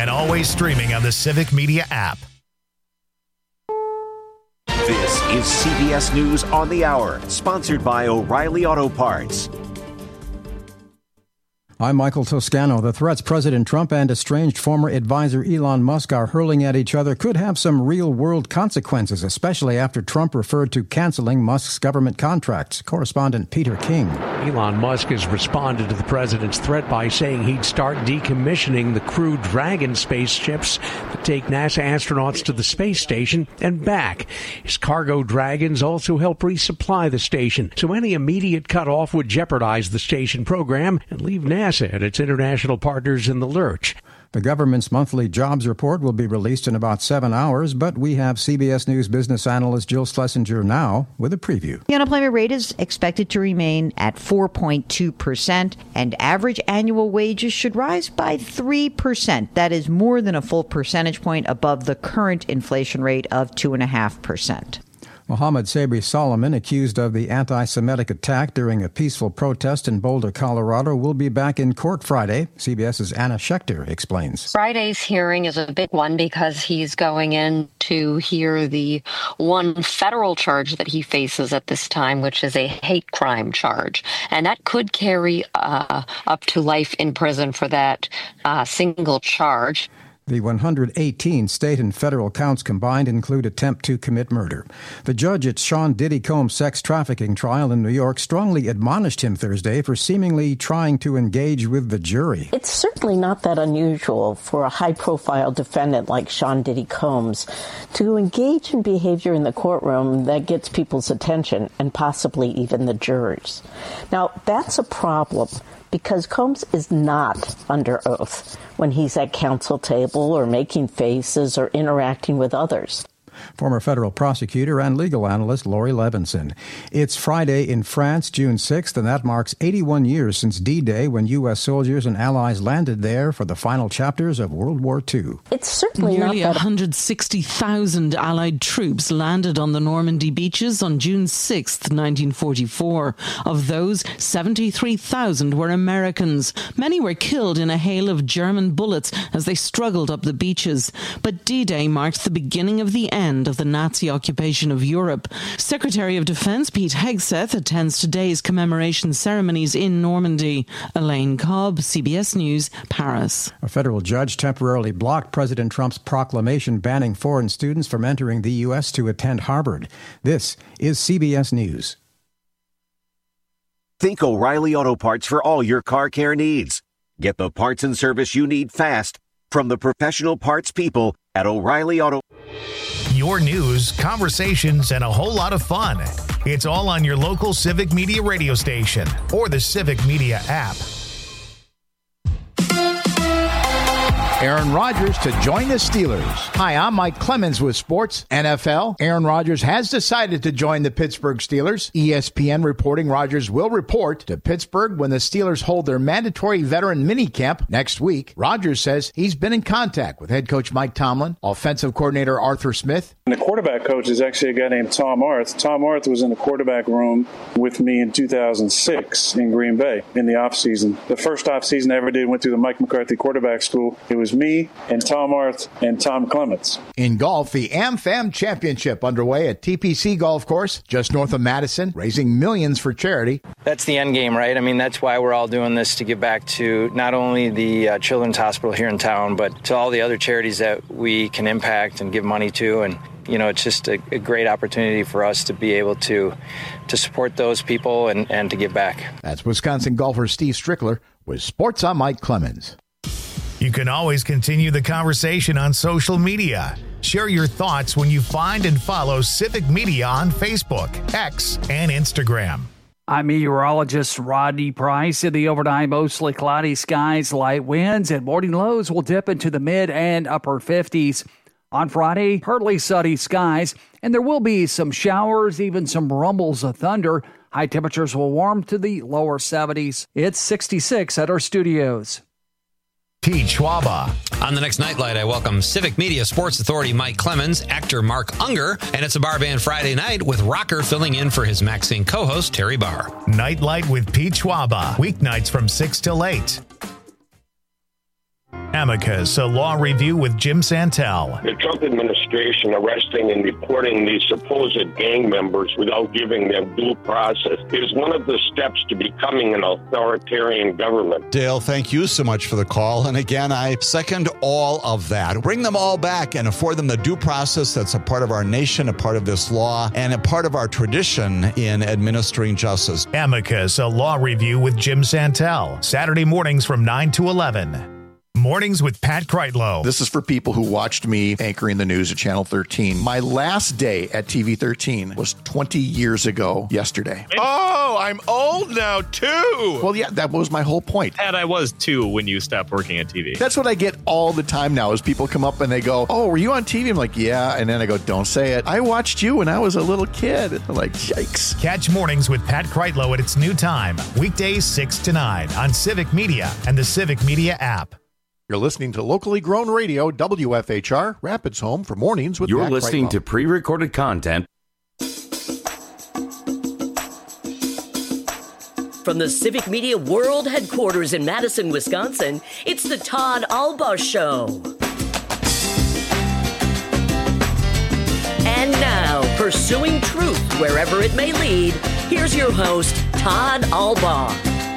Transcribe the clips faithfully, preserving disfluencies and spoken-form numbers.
and always streaming on the Civic Media app. This is C B S News on the Hour, sponsored by O'Reilly Auto Parts. I'm Michael Toscano. The threats President Trump and estranged former advisor Elon Musk are hurling at each other could have some real-world consequences, especially after Trump referred to canceling Musk's government contracts. Correspondent Peter King. Elon Musk has responded to the president's threat by saying he'd start decommissioning the Crew Dragon spaceships that take NASA astronauts to the space station and back. His cargo Dragons also help resupply the station, so any immediate cutoff would jeopardize the station program and leave NASA and its international partners in the lurch. The government's monthly jobs report will be released in about seven hours, but we have C B S News business analyst Jill Schlesinger now with a preview. The unemployment rate is expected to remain at four point two percent, and average annual wages should rise by three percent. That is more than a full percentage point above the current inflation rate of two point five percent. Mohammed Sabri Solomon, accused of the anti-Semitic attack during a peaceful protest in Boulder, Colorado, will be back in court Friday. CBS's Anna Schechter explains. Friday's hearing is a big one because he's going in to hear the one federal charge that he faces at this time, which is a hate crime charge. And that could carry uh, up to life in prison for that uh, single charge. The one hundred eighteen state and federal counts combined include attempt to commit murder. The judge at Sean Diddy Combs' sex trafficking trial in New York strongly admonished him Thursday for seemingly trying to engage with the jury. It's certainly not that unusual for a high-profile defendant like Sean Diddy Combs to engage in behavior in the courtroom that gets people's attention and possibly even the jurors. Now, that's a problem, because Combs is not under oath when he's at counsel table or making faces or interacting with others. Former federal prosecutor and legal analyst Laurie Levinson. It's Friday in France, June sixth, and that marks eighty-one years since D-Day, when U S soldiers and allies landed there for the final chapters of World War Two. It's certainly Nearly not that... one hundred sixty thousand Allied troops landed on the Normandy beaches on June sixth, nineteen forty-four. Of those, seventy-three thousand were Americans. Many were killed in a hail of German bullets as they struggled up the beaches. But D-Day marked the beginning of the end of the Nazi occupation of Europe. Secretary of Defense Pete Hegseth attends today's commemoration ceremonies in Normandy. Elaine Cobb, C B S News, Paris. A federal judge temporarily blocked President Trump's proclamation banning foreign students from entering the U S to attend Harvard. This is C B S News. Think O'Reilly Auto Parts for all your car care needs. Get the parts and service you need fast from the professional parts people at O'Reilly Auto. Your news, conversations, and a whole lot of fun. It's all on your local Civic Media radio station or the Civic Media app. Aaron Rodgers to join the Steelers. Hi, I'm Mike Clemens with Sports N F L. Aaron Rodgers has decided to join the Pittsburgh Steelers. E S P N reporting Rodgers will report to Pittsburgh when the Steelers hold their mandatory veteran minicamp next week. Rodgers says he's been in contact with head coach Mike Tomlin, offensive coordinator Arthur Smith. And the quarterback coach is actually a guy named Tom Arth. Tom Arth was in the quarterback room with me in two thousand six in Green Bay in the offseason. The first offseason I ever did went through the Mike McCarthy quarterback school. It was me and Tom Arth and Tom Clements. In golf, the AmFam Championship underway at T P C Golf Course, just north of Madison, raising millions for charity. That's the end game, right? I mean, that's why we're all doing this, to give back to not only the uh, Children's Hospital here in town, but to all the other charities that we can impact and give money to. And, you know, it's just a, a great opportunity for us to be able to to support those people and, and to give back. That's Wisconsin golfer Steve Strickler with Sports. I'm Mike Clemens. You can always continue the conversation on social media. Share your thoughts when you find and follow Civic Media on Facebook, X, and Instagram. I'm meteorologist Rodney Price. In the overnight, mostly cloudy skies, light winds, and morning lows will dip into the mid and upper fifties. On Friday, partly sunny skies, and there will be some showers, even some rumbles of thunder. High temperatures will warm to the lower seventies. It's sixty-six at our studios. Pete Schwaba. On the next Nightlight, I welcome Civic Media Sports Authority Mike Clemens, actor Mark Unger, and it's a Bar Band Friday night with Rocker filling in for his Maxine co-host Terry Barr. Nightlight with Pete Schwaba, weeknights from six till eight. Amicus, a law review with Jim Santel. The Trump administration arresting and deporting these supposed gang members without giving them due process is one of the steps to becoming an authoritarian government. Dale, thank you so much for the call. And again, I second all of that. Bring them all back and afford them the due process that's a part of our nation, a part of this law, and a part of our tradition in administering justice. Amicus, a law review with Jim Santel. Saturday mornings from nine to eleven. Mornings with Pat Kreitlow. This is for people who watched me anchoring the news at Channel thirteen. My last day at T V thirteen was twenty years ago yesterday. Oh, I'm old now, too. Well, yeah, that was my whole point. Pat, I was, too, when you stopped working at T V. That's what I get all the time now is people come up and they go, oh, were you on T V? I'm like, yeah. And then I go, don't say it. I watched you when I was a little kid. I'm like, yikes. Catch Mornings with Pat Kreitlow at its new time. Weekdays six to nine on Civic Media and the Civic Media app. You're listening to locally grown radio, W F H R, Rapids home for Mornings with You're Pat listening Kreitlow. to pre-recorded content. From the Civic Media World Headquarters in Madison, Wisconsin, it's the Todd Alba Show. And now, pursuing truth wherever it may lead, here's your host, Todd Alba.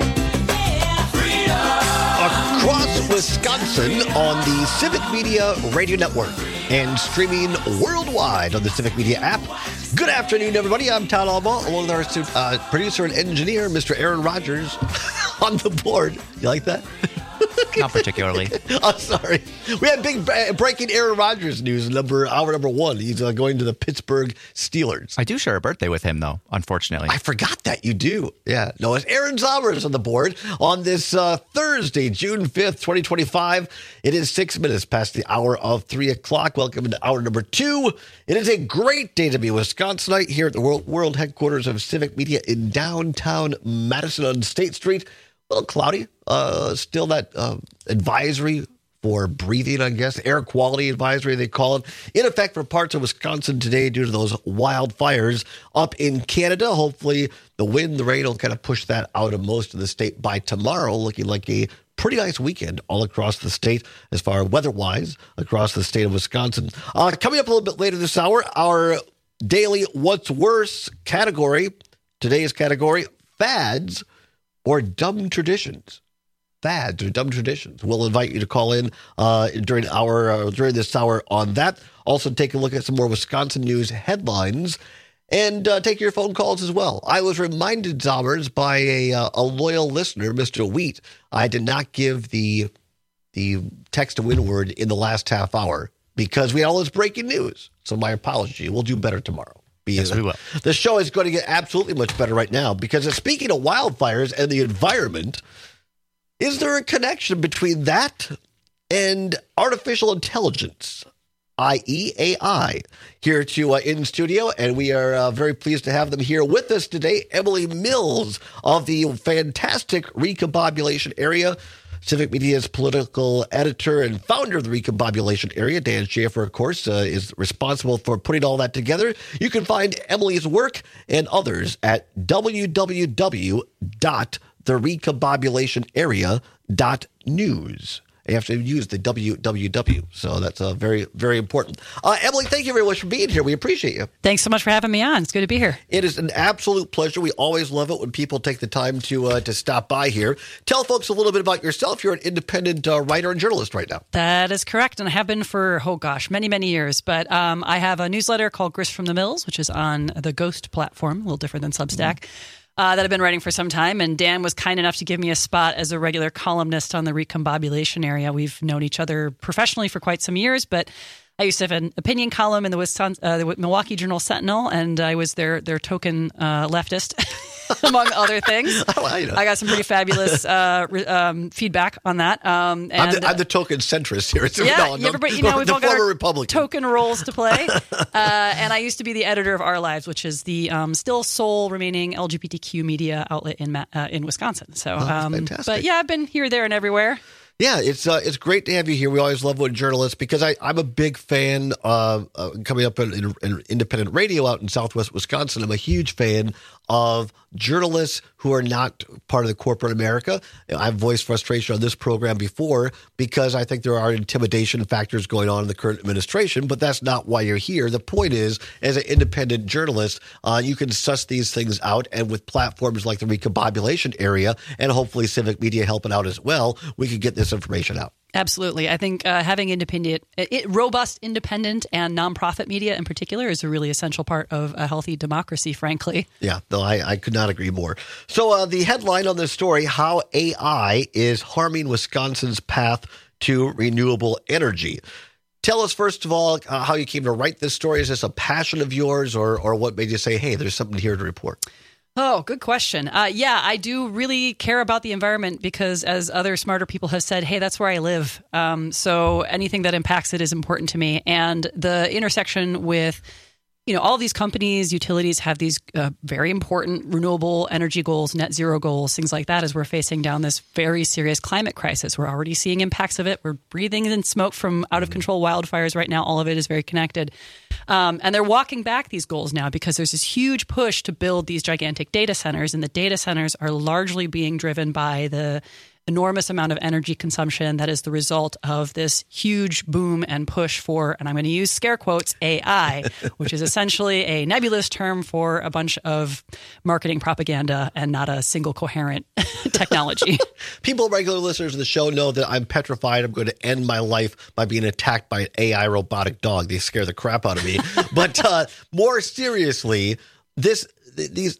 Across Wisconsin on the Civic Media Radio Network and streaming worldwide on the Civic Media app. Good afternoon, everybody. I'm Todd Alba, along with our uh, producer and engineer, Mister Aaron Rodgers, on the board. You like that? Not particularly. Oh, sorry. We had big breaking Aaron Rodgers news, number hour number one. He's uh, going to the Pittsburgh Steelers. I do share a birthday with him, though, unfortunately. I forgot that. You do. Yeah. No, it's Aaron Zommers on the board on this uh, Thursday, June fifth, twenty twenty-five. It is six minutes past the hour of three o'clock. Welcome to hour number two. It is a great day to be a Wisconsinite here at the world, world headquarters of Civic Media in downtown Madison on State Street. A little cloudy. Uh, still that uh, advisory for breathing, I guess, air quality advisory, they call it, in effect for parts of Wisconsin today due to those wildfires up in Canada. Hopefully the wind, the rain will kind of push that out of most of the state by tomorrow, looking like a pretty nice weekend all across the state as far as weather-wise across the state of Wisconsin. Uh, coming up a little bit later this hour, our daily What's Worse category, today's category, fads or dumb traditions. Fads or dumb traditions. We'll invite you to call in uh, during our uh, during this hour on that. Also, take a look at some more Wisconsin news headlines and uh, take your phone calls as well. I was reminded, Zommers, by a uh, a loyal listener, Mister Wheat, I did not give the the text to win word in the last half hour because we had all this breaking news. So my apology. We'll do better tomorrow. Yes, we will. The show is going to get absolutely much better right now because speaking of wildfires and the environment, is there a connection between that and artificial intelligence, that is. A I, here to uh, in studio, and we are uh, very pleased to have them here with us today. Emily Mills of the fantastic Recombobulation Area, Civic Media's political editor and founder of the Recombobulation Area. Dan Schaefer, of course, uh, is responsible for putting all that together. You can find Emily's work and others at w w w dot the recombobulation area dot news. You have to use the W W W, so that's uh, very, very important. Uh, Emily, thank you very much for being here. We appreciate you. Thanks so much for having me on. It's good to be here. It is an absolute pleasure. We always love it when people take the time to uh, to stop by here. Tell folks a little bit about yourself. You're an independent uh, writer and journalist right now. That is correct, and I have been for, oh gosh, many, many years. But um, I have a newsletter called Grist from the Mills, which is on the Ghost platform, a little different than Substack. Mm-hmm. Uh, that I've been writing for some time, and Dan was kind enough to give me a spot as a regular columnist on the Recombobulation Area. We've known each other professionally for quite some years, but I used to have an opinion column in the, Wisconsin, uh, the Milwaukee Journal Sentinel, and I was their their token uh, leftist, among other things. Well, you know. I got some pretty fabulous uh, re- um, feedback on that. Um, and, I'm, the, I'm the token centrist here. So yeah, no, no, everybody, you know, we've the all got our Republican. token roles to play. uh, and I used to be the editor of Our Lives, which is the um, still sole remaining L G B T Q media outlet in uh, in Wisconsin. So, oh, um, fantastic. But yeah, I've been here, there, and everywhere. Yeah, it's uh, it's great to have you here. We always love when journalists, because I, I'm a big fan of uh, coming up in, in, in independent radio out in Southwest Wisconsin. I'm a huge fan of journalists who are not part of the corporate America. I've voiced frustration on this program before because I think there are intimidation factors going on in the current administration, but that's not why you're here. The point is, as an independent journalist, uh, you can suss these things out, and with platforms like the Recombobulation Area and hopefully Civic Media helping out as well, we can get this information out. Absolutely. I think uh, having independent, it, robust, independent, and nonprofit media in particular is a really essential part of a healthy democracy, frankly. Yeah, no, I, I could not agree more. So uh, the headline on this story, how A I is harming Wisconsin's path to renewable energy. Tell us, first of all, uh, how you came to write this story. Is this a passion of yours, or or what made you say, hey, there's something here to report? Oh, good question. Uh, yeah, I do really care about the environment because, as other smarter people have said, hey, that's where I live. Um, so anything that impacts it is important to me. And the intersection with, you know, all these companies, utilities have these uh, very important renewable energy goals, net zero goals, things like that, as we're facing down this very serious climate crisis. We're already seeing impacts of it. We're breathing in smoke from out of control wildfires right now. All of it is very connected. Um, and they're walking back these goals now because there's this huge push to build these gigantic data centers. And the data centers are largely being driven by the enormous amount of energy consumption that is the result of this huge boom and push for, and I'm going to use scare quotes, A I, which is essentially a nebulous term for a bunch of marketing propaganda and not a single coherent technology. People, regular listeners of the show, know that I'm petrified I'm going to end my life by being attacked by an A I robotic dog. They scare the crap out of me. But uh, more seriously, this these...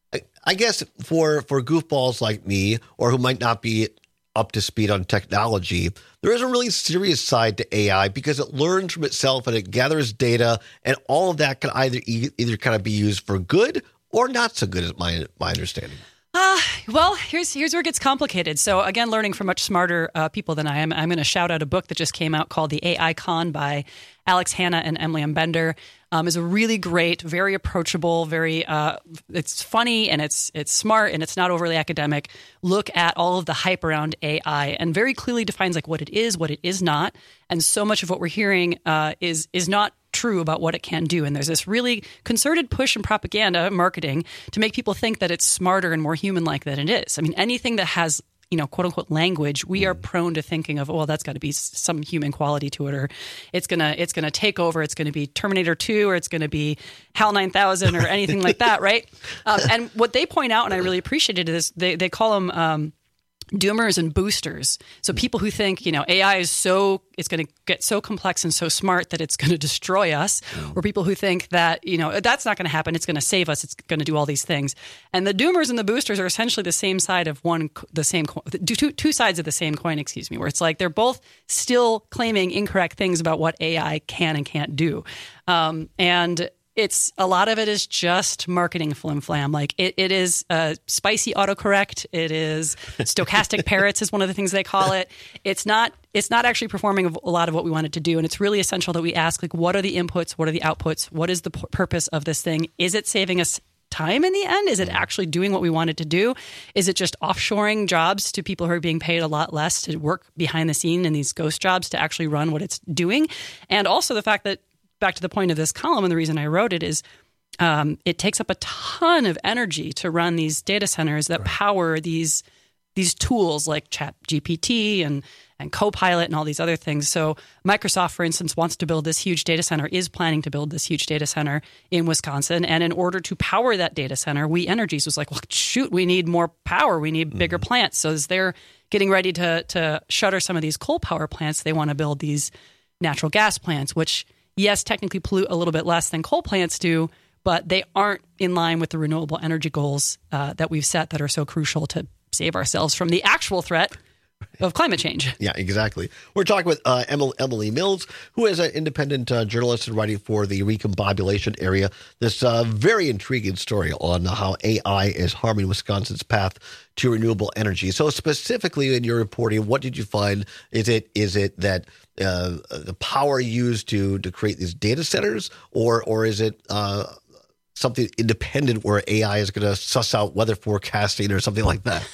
I guess for, for goofballs like me, or who might not be up to speed on technology, there is a really serious side to A I because it learns from itself and it gathers data, and all of that can either either kind of be used for good or not so good, is my my understanding. Uh, well, here's here's where it gets complicated. So again, learning from much smarter uh, people than I am, I'm going to shout out a book that just came out called The A I Con by Alex Hanna and Emily M. Bender. Um, is a really great, very approachable, very uh, it's funny and it's it's smart and it's not overly academic. Look at all of the hype around A I and very clearly defines like what it is, what it is not, and so much of what we're hearing uh, is is not true about what it can do. And there's this really concerted push in propaganda marketing to make people think that it's smarter and more human-like than it is. I mean, anything that has, you know, quote unquote language, we are prone to thinking of, oh, well, that's got to be some human quality to it, or it's gonna it's gonna take over. It's gonna be Terminator two, or it's gonna be HAL nine thousand, or anything like that, right? Um, and what they point out, and I really appreciated it, is they they call them um, doomers and boosters. So people who think, you know, A I is so, it's going to get so complex and so smart that it's going to destroy us, or people who think that, you know, that's not going to happen. It's going to save us. It's going to do all these things. And the doomers and the boosters are essentially the same side of one, the same, two, two sides of the same coin, excuse me, where it's like they're both still claiming incorrect things about what A I can and can't do. Um, and It's a lot of it is just marketing flim flam. Like it, it is uh, spicy autocorrect. It is stochastic parrots is one of the things they call it. It's not. It's not actually performing a lot of what we want it to do. And it's really essential that we ask, like, what are the inputs? What are the outputs? What is the p- purpose of this thing? Is it saving us time in the end? Is it actually doing what we want it to do? Is it just offshoring jobs to people who are being paid a lot less to work behind the scene in these ghost jobs to actually run what it's doing? And also the fact that, back to the point of this column, and the reason I wrote it is um, it takes up a ton of energy to run these data centers that right. power these these tools like Chat G P T and and Copilot and all these other things. So Microsoft, for instance, wants to build this huge data center, is planning to build this huge data center in Wisconsin. And in order to power that data center, We Energies was like, well, shoot, we need more power. We need bigger mm-hmm. plants. So as they're getting ready to to shutter some of these coal power plants, they want to build these natural gas plants, which yes, technically pollute a little bit less than coal plants do, but they aren't in line with the renewable energy goals uh, that we've set that are so crucial to save ourselves from the actual threat of climate change. Yeah, exactly. We're talking with uh, Emily, Emily Mills, who is an independent uh, journalist and writing for the Recombobulation Area. This uh, very intriguing story on how A I is harming Wisconsin's path to renewable energy. So specifically in your reporting, what did you find? Is it is it that uh, the power used to to create these data centers, or or is it uh, something independent where A I is going to suss out weather forecasting or something like that?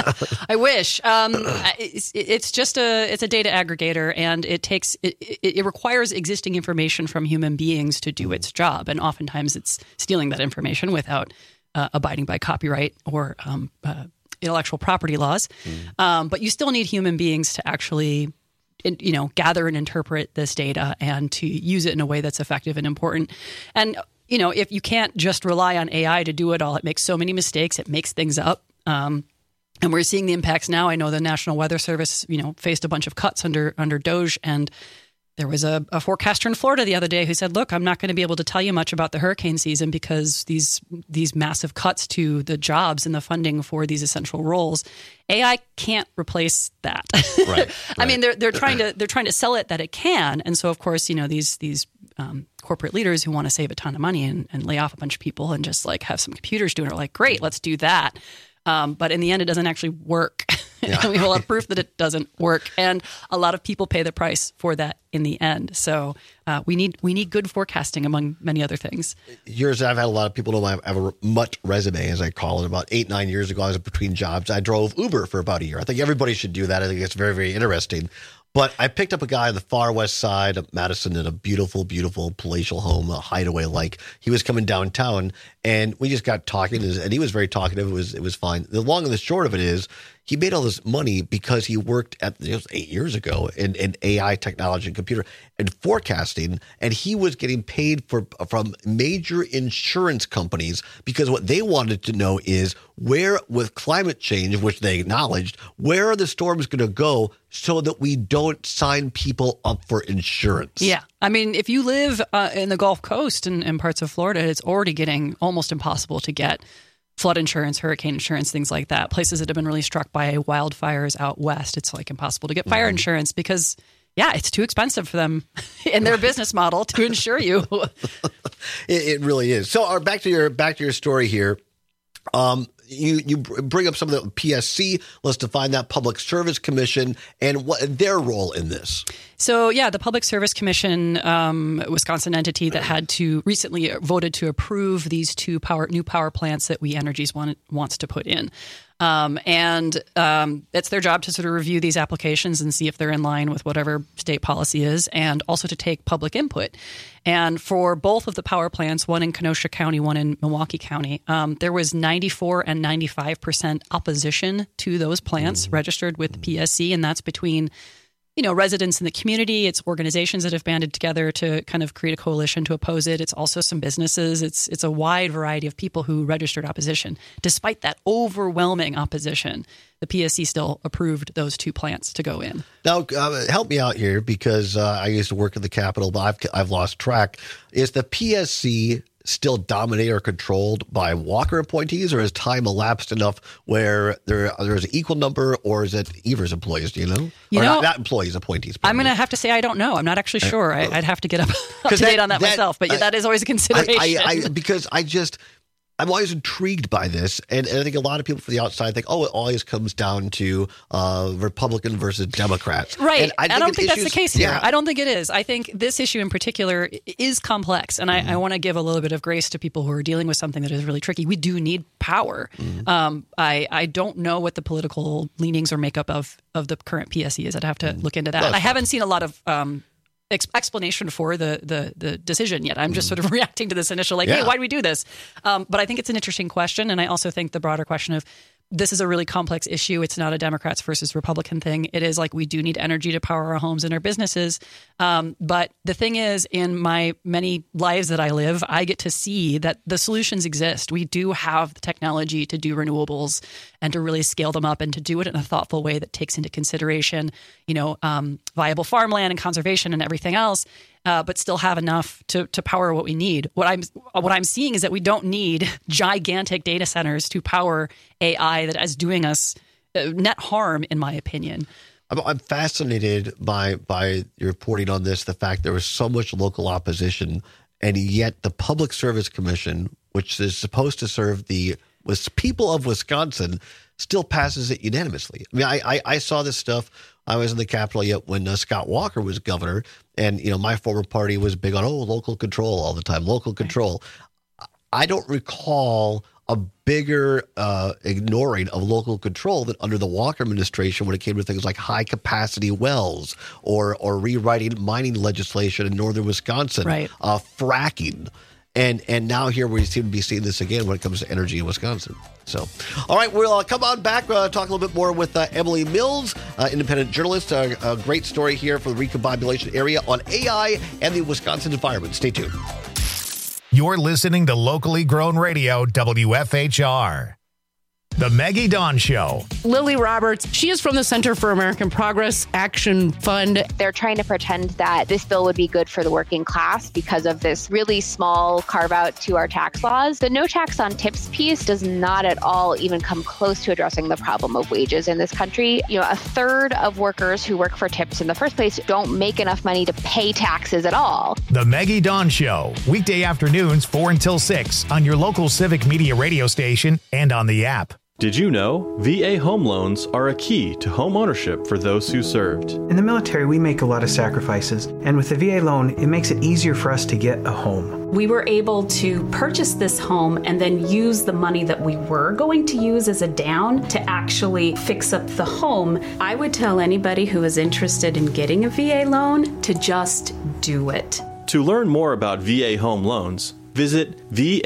I wish. Um, it's, it's just a it's a data aggregator, and it takes it, it, it requires existing information from human beings to do its job, and oftentimes it's stealing that information without uh, abiding by copyright or um, uh, intellectual property laws. Mm. Um, but you still need human beings to actually, you know, gather and interpret this data and to use it in a way that's effective and important. And, you know, if you can't just rely on A I to do it all, it makes so many mistakes. It makes things up. Um, and we're seeing the impacts now. I know the National Weather Service, you know, faced a bunch of cuts under under DOGE, and there was a, a forecaster in Florida the other day who said, look, I'm not going to be able to tell you much about the hurricane season because these these massive cuts to the jobs and the funding for these essential roles, A I can't replace that. Right, right. I mean, they're they're trying to they're trying to sell it that it can. And so, of course, you know, these these um, corporate leaders who want to save a ton of money and, and lay off a bunch of people and just like have some computers doing it are like, great, let's do that. Um, but in the end, it doesn't actually work. Yeah. We will have proof that it doesn't work, and a lot of people pay the price for that in the end. So uh, we need we need good forecasting, among many other things. Years I've had a lot of people know I have a mutt resume, as I call it. About eight nine years ago, I was between jobs. I drove Uber for about a year. I think everybody should do that. I think it's very very interesting. But I picked up a guy on the far west side of Madison in a beautiful, beautiful palatial home, a hideaway. Like he was coming downtown, and we just got talking, and he was very talkative. It was it was fine. The long and the short of it is, he made all this money because he worked at it was eight years ago in, in A I technology and computer and forecasting, and he was getting paid for from major insurance companies because what they wanted to know is where, with climate change, which they acknowledged, where are the storms going to go so that we don't sign people up for insurance? Yeah. I mean, if you live uh, in the Gulf Coast and, and parts of Florida, it's already getting almost impossible to get flood insurance, hurricane insurance, things like that. Places that have been really struck by wildfires out west, it's like impossible to get fire mm-hmm. insurance because, yeah, it's too expensive for them in their business model to insure you. it, it really is. So, uh, back to your back to your story here. Um, you you bring up some of the P S C. Let's define that, Public Service Commission, and what their role in this. So, yeah, the Public Service Commission, um, Wisconsin entity that had to recently voted to approve these two power new power plants that We Energies want, wants to put in. Um, and um, it's their job to sort of review these applications and see if they're in line with whatever state policy is, and also to take public input. And for both of the power plants, one in Kenosha County, one in Milwaukee County, um, there was ninety-four and ninety-five percent opposition to those plants mm. registered with the P S C, and that's between you know, residents in the community. It's organizations that have banded together to kind of create a coalition to oppose it. It's also some businesses. It's it's a wide variety of people who registered opposition. Despite that overwhelming opposition, the P S C still approved those two plants to go in. Now, uh, help me out here because uh, I used to work at the Capitol, but I've, I've lost track. Is the P S C still dominated or controlled by Walker appointees, or has time elapsed enough where there there's an equal number, or is it Evers employees? Do you know? You or know, not, not employees, appointees. I'm going to have to say I don't know. I'm not actually sure. I, I'd have to get up, up to that, date on that, that myself, but yeah, that is always a consideration. I, I, I, because I just. I'm always intrigued by this, and, and I think a lot of people from the outside think, oh, it always comes down to uh, Republican versus Democrats. Right. And I, I think don't think issues, that's the case here. Yeah. I don't think it is. I think this issue in particular is complex, and mm-hmm. I, I want to give a little bit of grace to people who are dealing with something that is really tricky. We do need power. Mm-hmm. Um, I, I don't know what the political leanings or makeup of, of the current P S C is. I'd have to mm-hmm. look into that. I haven't seen a lot of um, ex- explanation for the, the the decision yet. I'm just mm-hmm. sort of reacting to this initial, like, yeah. hey, why do we do this? Um, but I think it's an interesting question, and I also think the broader question of this is a really complex issue. It's not a Democrats versus Republican thing. It is like we do need energy to power our homes and our businesses. Um, but the thing is, in my many lives that I live, I get to see that the solutions exist. We do have the technology to do renewables and to really scale them up and to do it in a thoughtful way that takes into consideration, you know, um, viable farmland and conservation and everything else. Uh, but still have enough to to power what we need. What I'm what I'm seeing is that we don't need gigantic data centers to power A I that is doing us net harm, in my opinion. I'm, I'm fascinated by by your reporting on this. The fact there was so much local opposition, and yet the Public Service Commission, which is supposed to serve the was people of Wisconsin, still passes it unanimously. I mean, I I, I saw this stuff. I was in the Capitol yet when uh, Scott Walker was governor, and you know my former party was big on oh local control all the time, local control. I don't recall a bigger uh, ignoring of local control than under the Walker administration when it came to things like high capacity wells or or rewriting mining legislation in northern Wisconsin, right. uh, fracking. And and now here we seem to be seeing this again when it comes to energy in Wisconsin. So, all right, we'll uh, come on back, uh, talk a little bit more with uh, Emily Mills, uh, independent journalist. Uh, a great story here for the recombobulation area on A I and the Wisconsin environment. Stay tuned. You're listening to locally grown radio, W F H R. The Maggie Dawn Show. Lily Roberts, she is from the Center for American Progress Action Fund. They're trying to pretend that this bill would be good for the working class because of this really small carve out to our tax laws. The no tax on tips piece does not at all even come close to addressing the problem of wages in this country. You know, a third of workers who work for tips in the first place don't make enough money to pay taxes at all. The Maggie Dawn Show, weekday afternoons four until six on your local Civic Media radio station and on the app. Did you know V A home loans are a key to home ownership for those who served? In the military, we make a lot of sacrifices, and with the V A loan, it makes it easier for us to get a home. We were able to purchase this home and then use the money that we were going to use as a down to actually fix up the home. I would tell anybody who is interested in getting a V A loan to just do it. To learn more about V A home loans, visit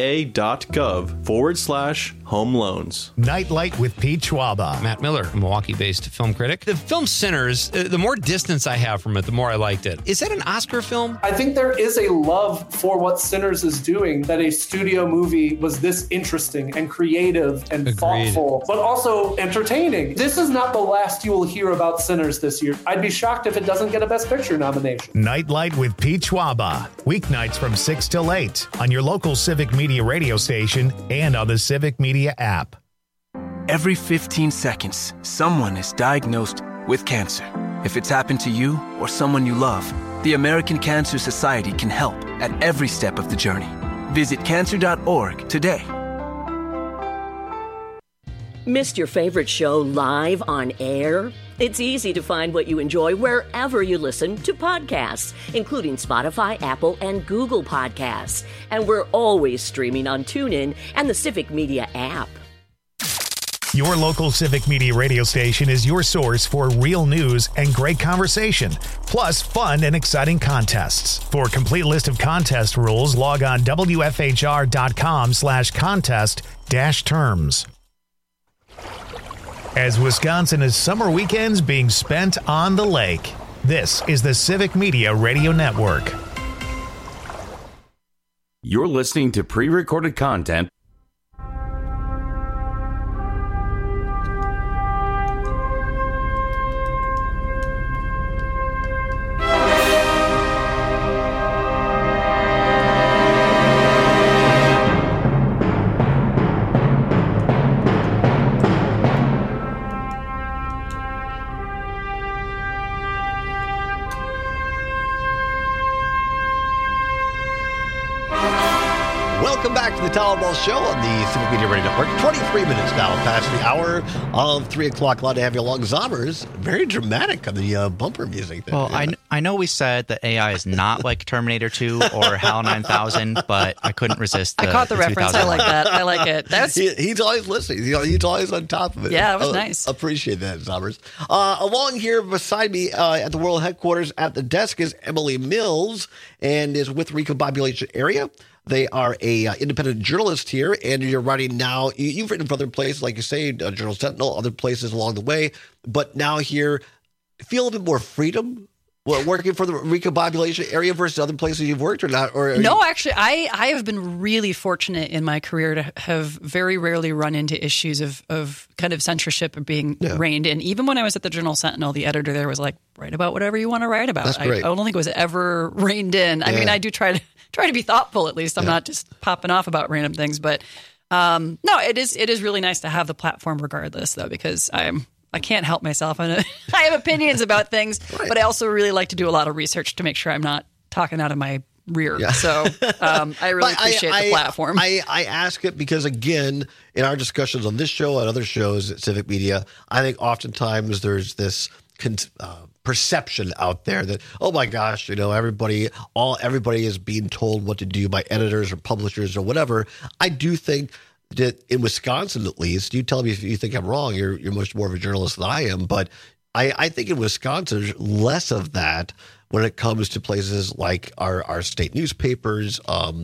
va.gov forward slash home loans. Nightlight with Pete Schwaba. Matt Miller, a Milwaukee-based film critic. The film Sinners, uh, the more distance I have from it, the more I liked it. Is that an Oscar film? I think there is a love for what Sinners is doing, that a studio movie was this interesting and creative and Agreed. thoughtful, but also entertaining. This is not the last you will hear about Sinners this year. I'd be shocked if it doesn't get a Best Picture nomination. Nightlight with Pete Schwaba. Weeknights from six till eight on your local Civic Media radio station and on the Civic Media app. Every fifteen seconds, someone is diagnosed with cancer. If it's happened to you or someone you love, the American Cancer Society can help at every step of the journey. Visit cancer dot org today. Missed your favorite show live on air? It's easy to find what you enjoy wherever you listen to podcasts, including Spotify, Apple, and Google Podcasts. And we're always streaming on TuneIn and the Civic Media app. Your local Civic Media radio station is your source for real news and great conversation, plus fun and exciting contests. For a complete list of contest rules, log on W F H R dot com slash contest dash terms. As Wisconsin is summer weekends being spent on the lake, this is the Civic Media Radio Network. You're listening to pre-recorded content. Welcome back to the Town Ball Show on the Civic Media Radio Network. twenty-three minutes now past the hour of three o'clock. Glad to have you along. Zommers, very dramatic on the uh, bumper music there. Well, yeah. I, I know we said that A I is not like Terminator two or HAL nine thousand, but I couldn't resist the I caught the, the reference. I like that. I like it. That's he, he's always listening. He, he's always on top of it. Yeah, it was uh, nice. Appreciate that, Zommers. Uh, along here beside me uh, at the World Headquarters at the desk is Emily Mills and is with Recombobulation Area. They are a uh, independent journalist here, and you're writing now. You, you've written for other places, like you say, uh, Journal Sentinel, other places along the way. But now here, feel a bit more freedom well, working for the recombobulation area versus other places you've worked, or not? Or no, you... actually, I, I have been really fortunate in my career to have very rarely run into issues of, of kind of censorship or being yeah. reined in. Even when I was at the Journal Sentinel, the editor there was like, write about whatever you want to write about. That's great. I, I don't think it was ever reined in. I yeah. mean, I do try to try to be thoughtful, at least. I'm yeah. not just popping off about random things. But um, no, it is it is really nice to have the platform regardless, though, because I'm I can't help myself. I have opinions about things, right. but I also really like to do a lot of research to make sure I'm not talking out of my rear. Yeah. So um, I really appreciate I, the I, platform. I, I ask it because, again, in our discussions on this show and other shows at Civic Media, I think oftentimes there's this uh, perception out there that, oh my gosh, you know, everybody, all everybody is being told what to do by editors or publishers or whatever. I do think that in Wisconsin, at least, you tell me if you think I'm wrong. You're you're much more of a journalist than I am, but I, I think in Wisconsin there's less of that when it comes to places like our, our state newspapers. Um,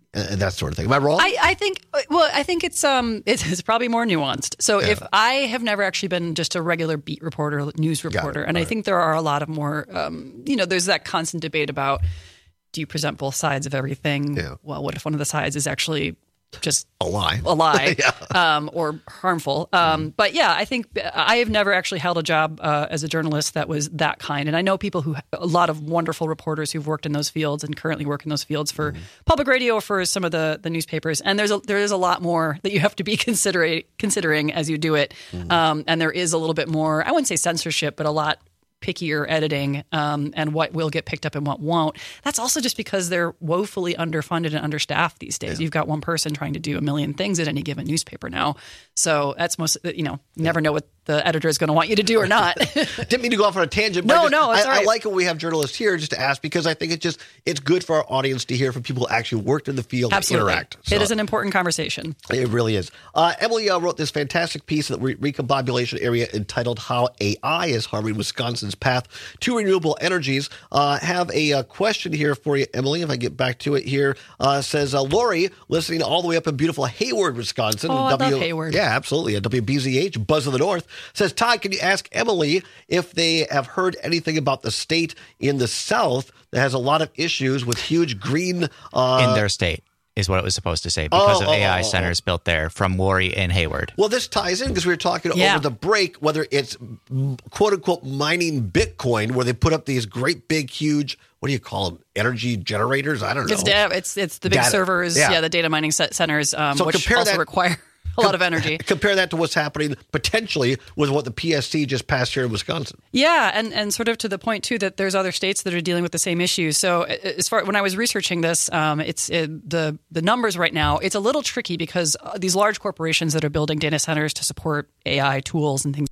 and that sort of thing. Am I wrong? I, I think, well, I think it's um, it's, it's probably more nuanced. So Yeah. if I have never actually been just a regular beat reporter, news reporter, and I think there are a lot of more, um, you know, there's that constant debate about, do you present both sides of everything? Yeah. Well, what if one of the sides is actually just a lie, a lie, Yeah. um, or harmful? Um, But yeah, I think I have never actually held a job uh, as a journalist that was that kind. And I know people who, a lot of wonderful reporters who've worked in those fields and currently work in those fields for public radio or for some of the, the newspapers. And there's a, there is a lot more that you have to be considering considering as you do it. Um, and there is a little bit more, I wouldn't say censorship, but a lot pickier editing um, and what will get picked up and what won't. That's also just because they're woefully underfunded and understaffed these days. You've got one person trying to do a million things at any given newspaper now. So that's most, you know, you never know what the editor is going to want you to do or not. Didn't mean to go off on a tangent. No, but I just, no, it's I, all right. I like when we have journalists here just to ask, because I think it's just it's good for our audience to hear from people who actually worked in the field Absolutely. and interact. So It is an important conversation. It really is. Uh, Emily uh, wrote this fantastic piece in the re- recombobulation area entitled "How A I is Harming Wisconsin's Path to Renewable Energies." Uh, have a uh, question here for you, Emily. If I get back to it here, uh, says uh, Lori, listening all the way up in beautiful Hayward, Wisconsin. Oh, I love Hayward. Yeah, absolutely. At W B Z H, Buzz of the North, says, Todd, can you ask Emily if they have heard anything about the state in the South that has a lot of issues with huge green... Uh, in their state is what it was supposed to say because Oh, of oh, A I oh, oh. centers built there from Lori and Hayward. Well, this ties in because we were talking Yeah. over the break whether it's quote unquote mining Bitcoin, where they put up these great big, huge, what do you call them? Energy generators? I don't know. It's da- it's it's the big Data. servers, Yeah. yeah. the data mining set centers, um, So which compare also that- require a lot of energy. Compare that to what's happening potentially with what the P S C just passed here in Wisconsin. Yeah, and, and sort of to the point too that there's other states that are dealing with the same issues. So as far when I was researching this, um, it's it, the the numbers right now. It's a little tricky because uh, these large corporations that are building data centers to support A I tools and things.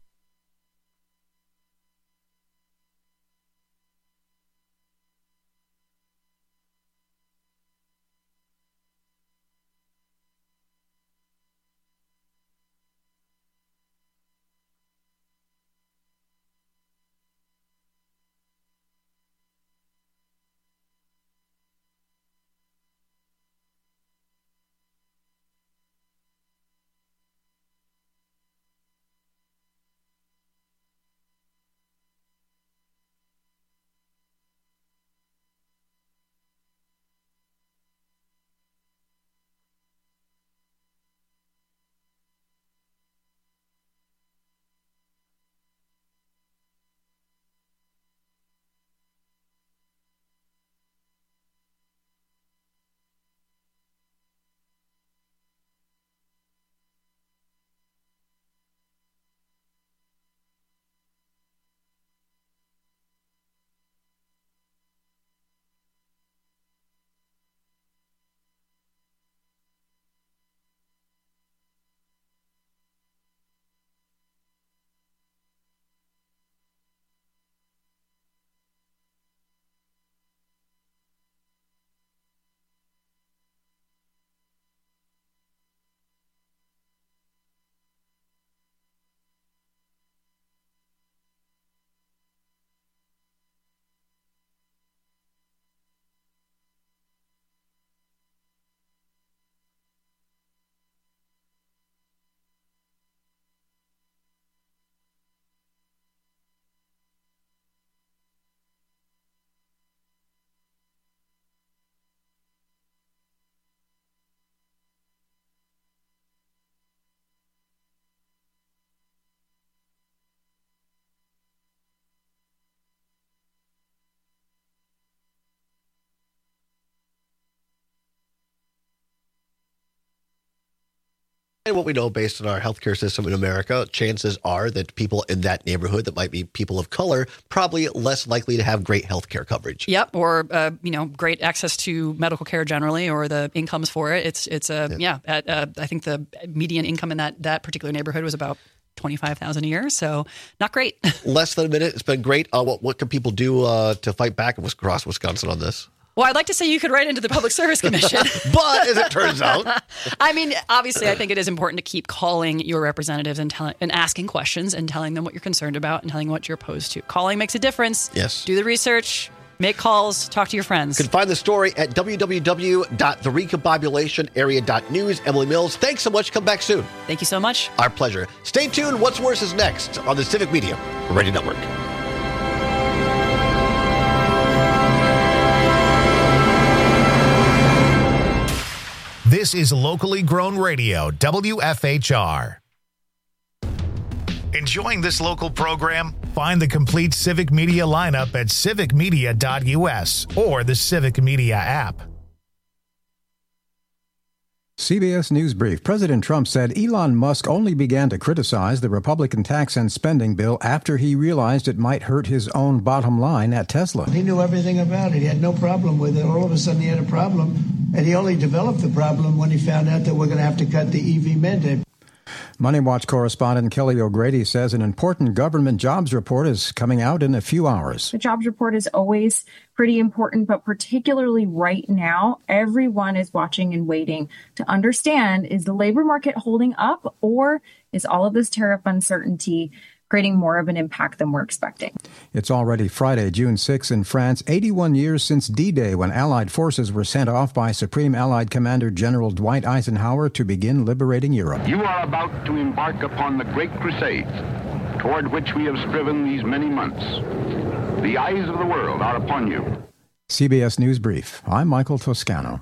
And what we know based on our healthcare system in America, chances are that people in that neighborhood that might be people of color probably less likely to have great healthcare coverage. Yep, or uh, you know, great access to medical care generally, or the incomes for it. It's it's a yeah. yeah at, uh, I think the median income in that that particular neighborhood was about twenty-five thousand a year, so not great. Less than a minute. It's been great. Uh, what what can people do uh, to fight back across Wisconsin on this? Well, I'd like to say you could write into the Public Service Commission. But as it turns out. I mean, obviously, I think it is important to keep calling your representatives and, tell- and asking questions and telling them what you're concerned about and telling them what you're opposed to. Calling makes a difference. Yes. Do the research. Make calls, talk to your friends. You can find the story at w w w dot the recombobulation area dot news. Emily Mills, thanks so much. Come back soon. Thank you so much. Our pleasure. Stay tuned. What's Worse is next on the Civic Media Radio Network. This is locally grown radio, W F H R. Enjoying this local program? Find the complete Civic Media lineup at civic media dot u s or the Civic Media app. C B S News Brief. President Trump said Elon Musk only began to criticize the Republican tax and spending bill after he realized it might hurt his own bottom line at Tesla. He knew everything about it. He had no problem with it. All of a sudden he had a problem, and he only developed the problem when he found out that we're going to have to cut the E V mandate. Money Watch correspondent Kelly O'Grady says an important government jobs report is coming out in a few hours. The jobs report is always pretty important, but particularly right now, everyone is watching and waiting to understand, is the labor market holding up, or is all of this tariff uncertainty creating more of an impact than we're expecting? It's already Friday, June sixth in France, eighty-one years since D-Day, when Allied forces were sent off by Supreme Allied Commander General Dwight Eisenhower to begin liberating Europe. You are about to embark upon the great crusade toward which we have striven these many months. The eyes of the world are upon you. C B S News Brief. I'm Michael Toscano.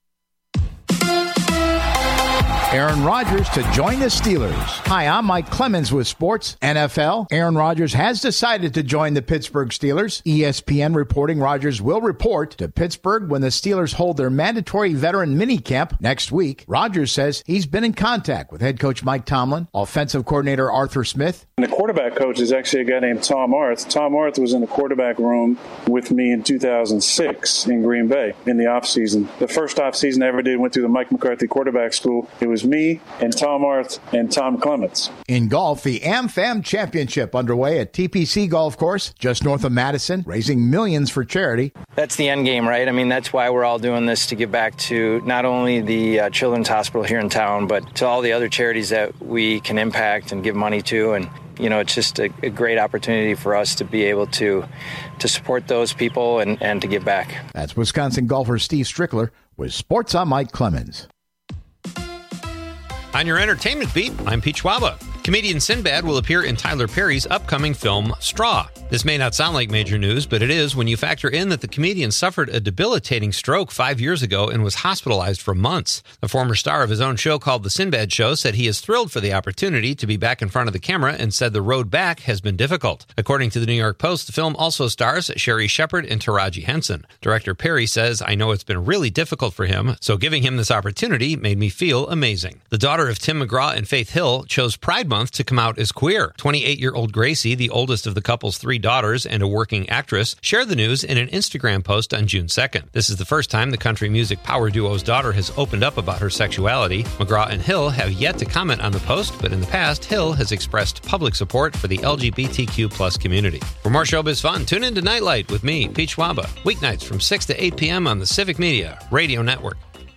Aaron Rodgers to join the Steelers. Hi, I'm Mike Clemens with Sports N F L. Aaron Rodgers has decided to join the Pittsburgh Steelers. E S P N reporting Rodgers will report to Pittsburgh when the Steelers hold their mandatory veteran minicamp next week. Rodgers says he's been in contact with head coach Mike Tomlin, offensive coordinator Arthur Smith. And the quarterback coach is actually a guy named Tom Arth. Tom Arth was in the quarterback room with me in two thousand six in Green Bay in the offseason. The first offseason I ever did went through the Mike McCarthy quarterback school. It was me and Tom Arth and Tom Clements. In golf, the AmFam Championship underway at T P C Golf Course, just north of Madison, raising millions for charity. That's the end game, right? I mean, that's why we're all doing this, to give back to not only the uh, Children's Hospital here in town, but to all the other charities that we can impact and give money to. And you know, it's just a, a great opportunity for us to be able to to support those people and, and to give back. That's Wisconsin golfer Steve Strickler with Sports. I'm Mike Clemens. On your entertainment beat, I'm Pete Schwaba. Comedian Sinbad will appear in Tyler Perry's upcoming film, Straw. This may not sound like major news, but it is when you factor in that the comedian suffered a debilitating stroke five years ago and was hospitalized for months. The former star of his own show called The Sinbad Show said he is thrilled for the opportunity to be back in front of the camera and said the road back has been difficult. According to the New York Post, the film also stars Sherry Shepard and Taraji Henson. Director Perry says, "I know it's been really difficult for him, so giving him this opportunity made me feel amazing." The daughter of Tim McGraw and Faith Hill chose Pride Month to come out as queer. twenty-eight-year-old Gracie, the oldest of the couple's three daughters and a working actress, shared the news in an Instagram post on June second. This is the first time the country music power duo's daughter has opened up about her sexuality. McGraw and Hill have yet to comment on the post, but in the past, Hill has expressed public support for the L G B T Q plus community. For more showbiz fun, tune in to Nightlight with me, Pete Schwaba, weeknights from six to eight p.m. on the Civic Media Radio Network.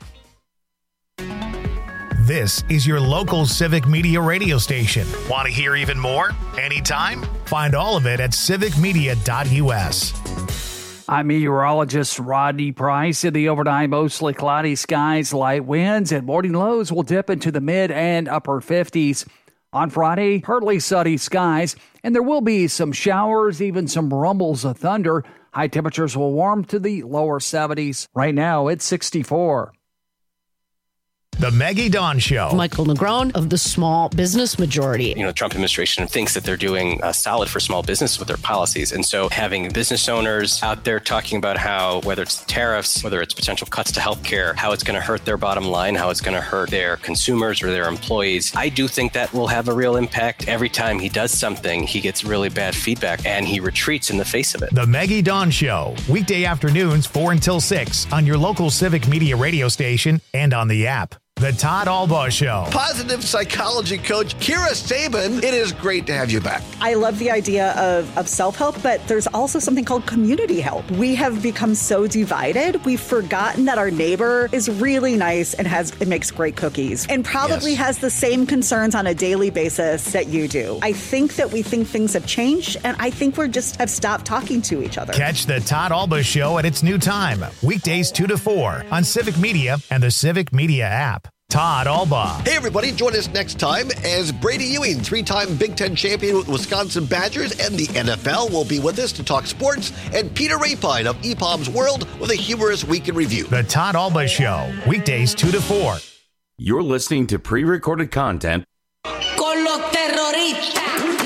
This is your local Civic Media radio station. Want to hear even more? Anytime? Find all of it at civic media dot u s. I'm meteorologist Rodney Price. In the overnight, mostly cloudy skies, light winds, and morning lows will dip into the mid and upper fifties. On Friday, partly sunny skies, and there will be some showers, even some rumbles of thunder. High temperatures will warm to the lower seventies. Right now, it's sixty-four. The Maggie Dawn Show. Michael Negron of the Small Business Majority. You know, the Trump administration thinks that they're doing uh, solid for small business with their policies. And so having business owners out there talking about how, whether it's tariffs, whether it's potential cuts to healthcare, how it's going to hurt their bottom line, how it's going to hurt their consumers or their employees, I do think that will have a real impact. Every time he does something, he gets really bad feedback and he retreats in the face of it. The Maggie Dawn Show. Weekday afternoons, four until six on your local Civic Media radio station and on the app. The Todd Albaugh Show. Positive psychology coach Kira Sabin, it is great to have you back. I love the idea of, of self-help, but there's also something called community help. We have become so divided, we've forgotten that our neighbor is really nice and has it makes great cookies and probably yes. has the same concerns on a daily basis that you do. I think that we think things have changed, and I think we're just have stopped talking to each other. Catch the Todd Albaugh Show at its new time, weekdays two to four on Civic Media and the Civic Media app. Todd Albaugh. Hey, everybody. Join us next time as Brady Ewing, three-time Big Ten champion with Wisconsin Badgers and the N F L, will be with us to talk sports, and Peter Rapine of E P O M's World with a humorous week in review. The Todd Albaugh Show, weekdays two to four. You're listening to pre-recorded content. Con los terroristas.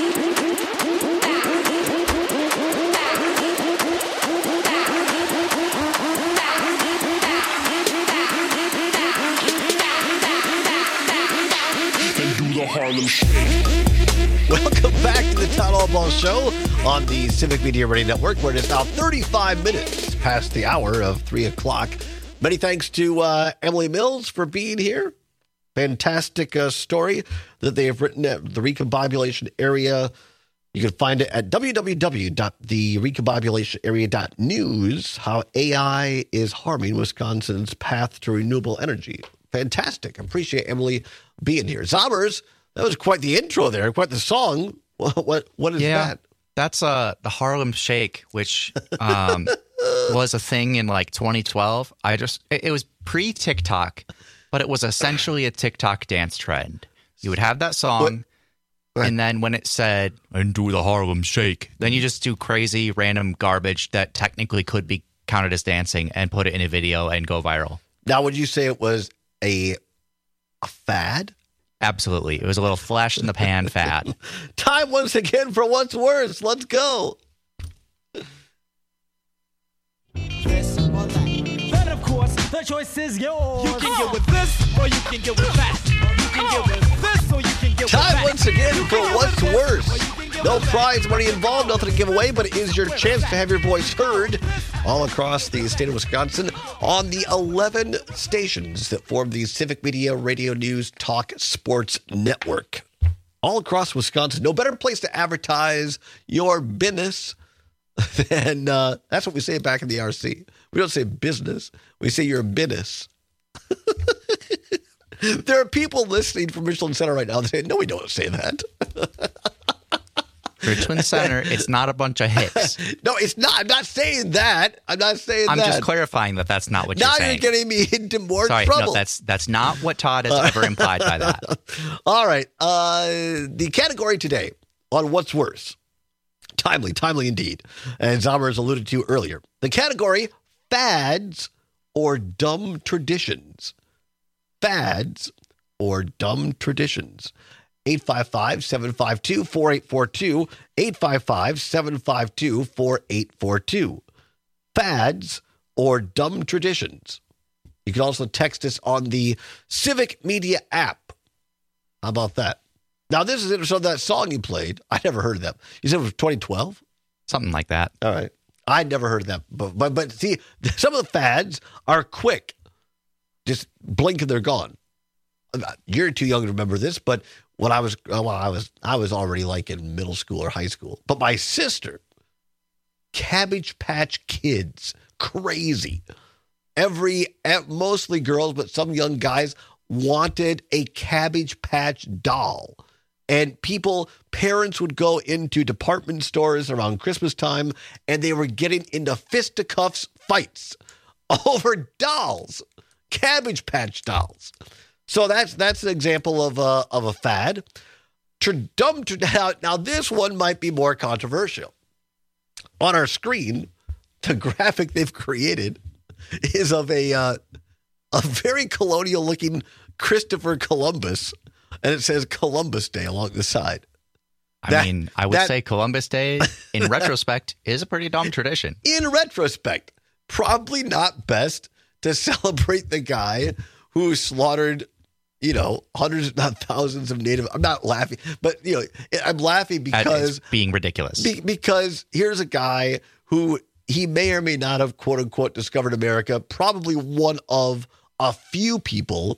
Harlem Shake. Welcome back to the Todd Albaugh Show on the Civic Media Radio Network, where it is now thirty-five minutes past the hour of three o'clock. Many thanks to uh, Emily Mills for being here. Fantastic uh, story that they have written at the Recombobulation Area. You can find it at w w w dot the recombobulation area dot news, how A I is harming Wisconsin's path to renewable energy. Fantastic. I appreciate Emily being here. Zombers, that was quite the intro there, quite the song. What what, what is yeah, that? That's uh, the Harlem Shake, which um, was a thing in like twenty twelve. I just it, it was pre-TikTok, but it was essentially a TikTok dance trend. You would have that song, what? and then when it said, and do the Harlem Shake, then you just do crazy random garbage that technically could be counted as dancing and put it in a video and go viral. Now, would you say it was a a fad? Absolutely. It was a little flash in the pan fad. Time once again for What's Worse. Let's go. This or that. But of course, the choice is yours. You can get with this or you can get with that. You can get with this or you can get with that. Time once again for What's Worse. No prize money involved, nothing to give away, but it is your chance to have your voice heard all across the state of Wisconsin on the eleven stations that form the Civic Media Radio News Talk Sports Network. All across Wisconsin. No better place to advertise your business than, uh, that's what we say back in the R C. We don't say business. We say your business. There are people listening from Michelin Center right now that say, no, we don't say that. Richland Center, it's not a bunch of hicks. No, it's not. I'm not saying that. I'm not saying I'm that. I'm just clarifying that that's not what now you're saying. Now you're getting me into more Sorry, trouble. No, that's that's not what Todd has ever implied by that. All right. Uh, the category today on What's Worse. Timely, timely indeed. As Zombers alluded to earlier. The category, fads or dumb traditions. Fads or dumb traditions. eight five five, seven five two, four eight four two, eight five five, seven five two, four eight four two. Fads or dumb traditions. You can also text us on the Civic Media app. How about that? Now, this is interesting. So that song you played, I never heard of that. You said it was twenty twelve? Something like that. All right. I never heard of that. But, but, but see, some of the fads are quick. Just blink and they're gone. You're too young to remember this, but when I was, well, I was, I was already like in middle school or high school. But my sister, Cabbage Patch Kids, crazy. Every, mostly girls, but some young guys wanted a Cabbage Patch doll. And people, parents would go into department stores around Christmas time, and they were getting into fisticuffs fights over dolls, Cabbage Patch dolls. So that's that's an example of a, of a fad. Dumb, now, now, this one might be more controversial. On our screen, the graphic they've created is of a uh, a very colonial-looking Christopher Columbus, and it says Columbus Day along the side. I that, mean, I would that, say Columbus Day, in retrospect, is a pretty dumb tradition. In retrospect, probably not best to celebrate the guy who slaughtered, you know, hundreds, if not thousands of Native. I'm not laughing, but, you know, I'm laughing because being ridiculous. Be, because here's a guy who he may or may not have, quote unquote, discovered America. Probably one of a few people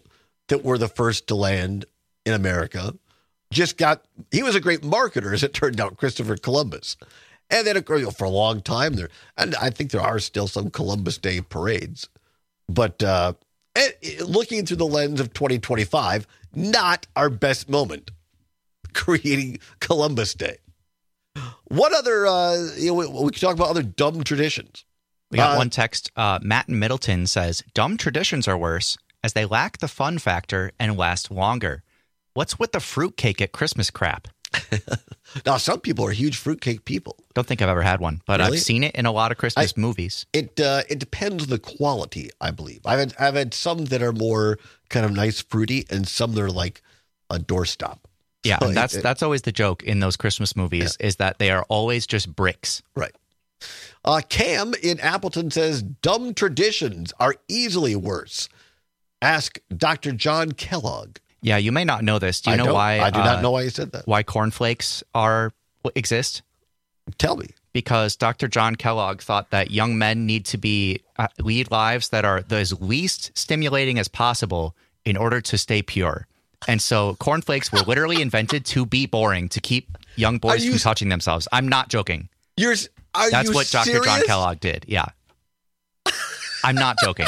that were the first to land in America just got, he was a great marketer, as it turned out, Christopher Columbus. And then, of course, for a long time there, and I think there are still some Columbus Day parades. But uh, looking through the lens of twenty twenty-five, not our best moment, creating Columbus Day. What other, uh, you know, we, we can talk about other dumb traditions. We got uh, one text. Uh, Matt in Middleton says, dumb traditions are worse as they lack the fun factor and last longer. What's with the fruitcake at Christmas crap? Now, some people are huge fruitcake people. Don't think I've ever had one, but really? I've seen it in a lot of Christmas I, movies. It uh, it depends on the quality, I believe. I've had, I've had some that are more kind of nice fruity and some that are like a doorstop. Yeah, so and that's it, that's always the joke in those Christmas movies yeah. is that they are always just bricks. Right. Uh, Cam in Appleton says, dumb traditions are easily worse. Ask Doctor John Kellogg. Yeah, you may not know this. Do you I know don't, why? I do uh, not know why you said that. Why cornflakes are exist? Tell me. Because Doctor John Kellogg thought that young men need to be uh, lead lives that are as least stimulating as possible in order to stay pure. And so cornflakes were literally invented to be boring, to keep young boys you, from touching themselves. I'm not joking. You're, are That's you what Doctor serious? John Kellogg did. Yeah. I'm not joking.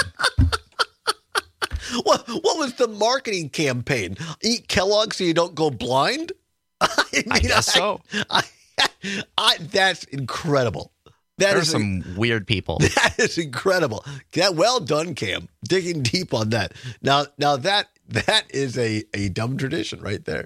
What, what was the marketing campaign? Eat Kellogg so you don't go blind? I, mean, I guess I, so. I, I, that's incredible. That there is are some a, weird people. That is incredible. That, well done, Cam. Digging deep on that. Now, now that that is a, a dumb tradition right there.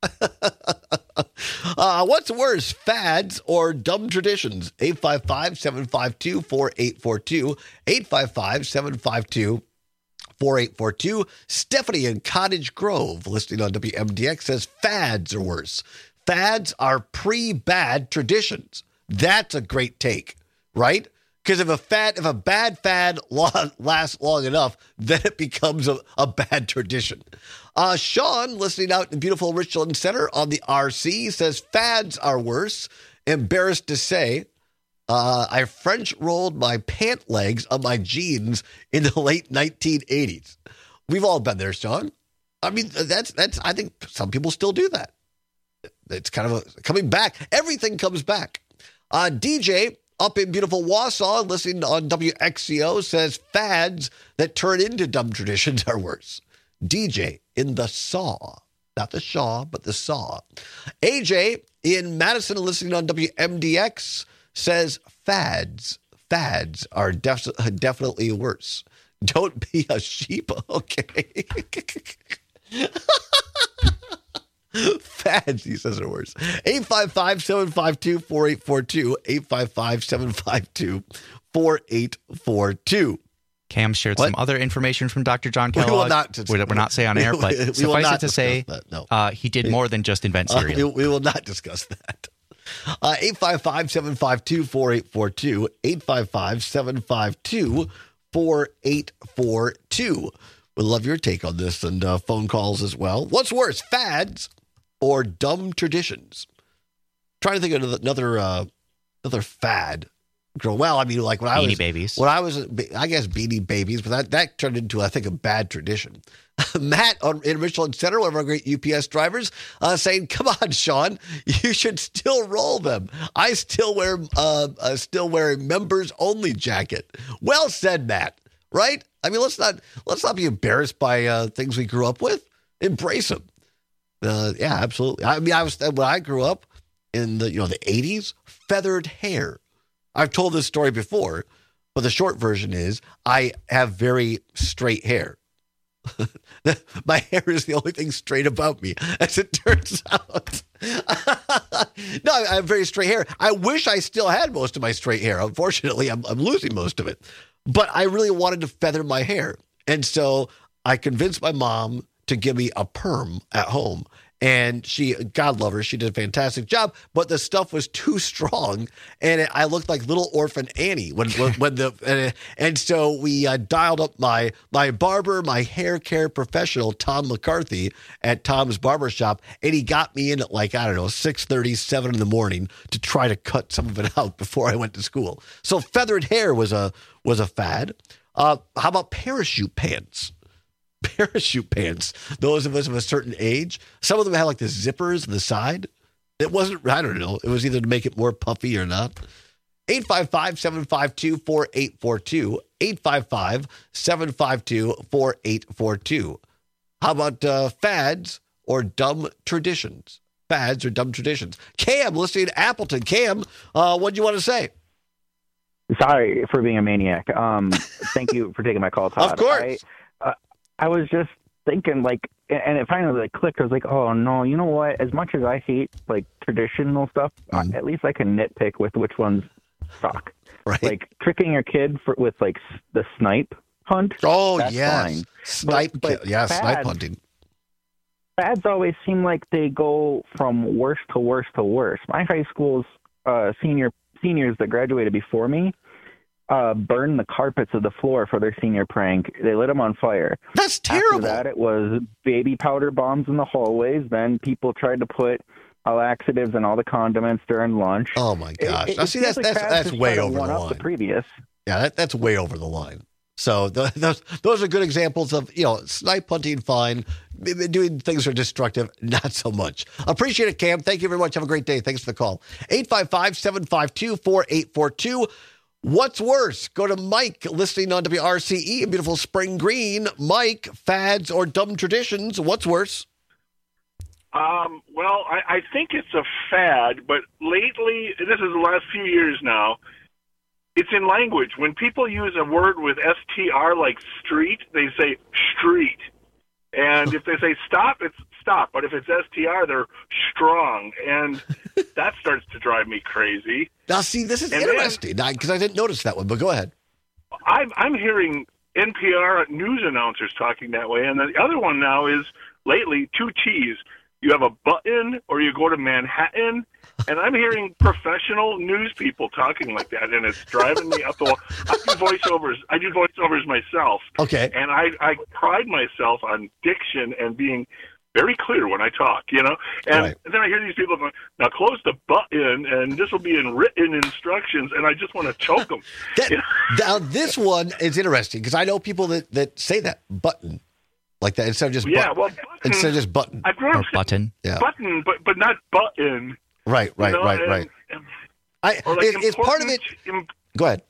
uh, what's worse, fads or dumb traditions? eight five five, seven five two, four eight four two. eight five five, seven five two, four eight four two. Stephanie in Cottage Grove, listening on W M D X, says fads are worse. Fads are pre-bad traditions. That's a great take, right? Because if a fad, if a bad fad long, lasts long enough, then it becomes a, a bad tradition. Uh, Sean, listening out in beautiful Richland Center on the R C, says fads are worse. Embarrassed to say, uh, I French rolled my pant legs on my jeans in the late nineteen eighties. We've all been there, Sean. I mean, that's that's. I think some people still do that. It's kind of a, coming back. Everything comes back. Uh, D J up in beautiful Wausau, listening on W X C O, says fads that turn into dumb traditions are worse. D J in the Saw, not the Shaw, but the Saw. A J in Madison, listening on W M D X, says fads, fads are def- definitely worse. Don't be a sheep, okay? Fads, he says, are worse. eight five five, seven five two, four eight four two. eight five five, seven five two, four eight four two. Cam shared what? some other information from Doctor John Kellogg. We will not dis- we're, we're not saying on air, but we, we suffice it to say, that, no. uh, he did more than just invent cereal. Uh, we, we will not discuss that. Uh, eight five five, seven five two, four eight four two. eight five five, seven five two, four eight four two. We'd love your take on this and uh, phone calls as well. What's worse, fads or dumb traditions? Trying to think of another uh, another fad. Well, I mean, like when I was Beanie Babies. When I was, I guess Beanie Babies, but that, that turned into, I think, a bad tradition. Matt on, in Richland Center, one of our great U P S drivers, uh, saying, "Come on, Sean, you should still roll them. I still wear, uh, uh, still wear a members only jacket." Well said, Matt. Right? I mean, let's not let's not be embarrassed by uh, things we grew up with. Embrace them. Uh, yeah, absolutely. I mean, I was when I grew up in the you know the eighties, feathered hair. I've told this story before, but the short version is I have very straight hair. My hair is the only thing straight about me, as it turns out. No, I have very straight hair. I wish I still had most of my straight hair. Unfortunately, I'm, I'm losing most of it. But I really wanted to feather my hair. And so I convinced my mom to give me a perm at home. And she, God love her, she did a fantastic job, but the stuff was too strong, and it, I looked like little orphan Annie when when, when the and, and so we uh, dialed up my my barber, my hair care professional, Tom McCarthy at Tom's Barbershop, and he got me in at like I don't know six thirty, seven in the morning to try to cut some of it out before I went to school. So feathered hair was a was a fad. Uh, how about parachute pants? parachute pants. Those of us of a certain age, some of them had like the zippers on the side. It wasn't, I don't know. It was either to make it more puffy or not. eight five five, seven five two, four eight four two. eight five five, seven five two, four eight four two. How about uh, fads or dumb traditions? Fads or dumb traditions. Cam, listening to Appleton. Cam, uh, what do you want to say? Sorry for being a maniac. Um, thank you for taking my call, Todd. Of course. I, uh, I was just thinking, like, and it finally like clicked. I was like, oh no, you know what? As much as I hate like traditional stuff, mm-hmm. uh, at least I can nitpick with which ones suck. Right. Like tricking your kid for, with like s- the snipe hunt. Oh that's yes, fine. snipe. But, but yeah, fads, snipe hunting. Fads always seem like they go from worst to worst to worst. My high school's uh, senior seniors that graduated before me uh, burned the carpets of the floor for their senior prank. They lit them on fire. That's terrible. After that, it was baby powder bombs in the hallways. Then people tried to put uh, laxatives and all the condiments during lunch. Oh my gosh! It, it, now, see, that's like that's that's way over the line. The previous. Yeah, that, that's way over the line. So the, those those are good examples of, you know, snipe hunting, fine. Doing things that are destructive, not so much. Appreciate it, Cam. Thank you very much. Have a great day. Thanks for the call. eight five five, seven five two, four eight four two. What's worse? Go to Mike, listening on W R C E in beautiful Spring Green. Mike, fads or dumb traditions, what's worse? Um, well, I, I think it's a fad, but lately, this is the last few years now, it's in language. When people use a word with S T R like street, they say street. And if they say stop, it's stop. But if it's S T R, they're strong. And that starts to drive me crazy. Now, see, this is and interesting, because I didn't notice that one, but go ahead. I'm, I'm hearing N P R news announcers talking that way. And the other one now is, lately, two T's. You have a button or you go to Manhattan. And I'm hearing professional news people talking like that, and it's driving me up the wall. I do voiceovers. I do voiceovers myself. Okay. And I, I pride myself on diction and being very clear when I talk, you know? And right. then I hear these people going, now close the button, and this will be in written instructions, and I just want to choke them. that, you know? Now, this one is interesting, because I know people that, that say that, button, like that, instead of just yeah, button. well, button, instead of just button. I've grown up or button. Yeah. Button, but, but not button. Right, right, you know, right, and, right. And, I, like it, it's part of it. Im, Go ahead.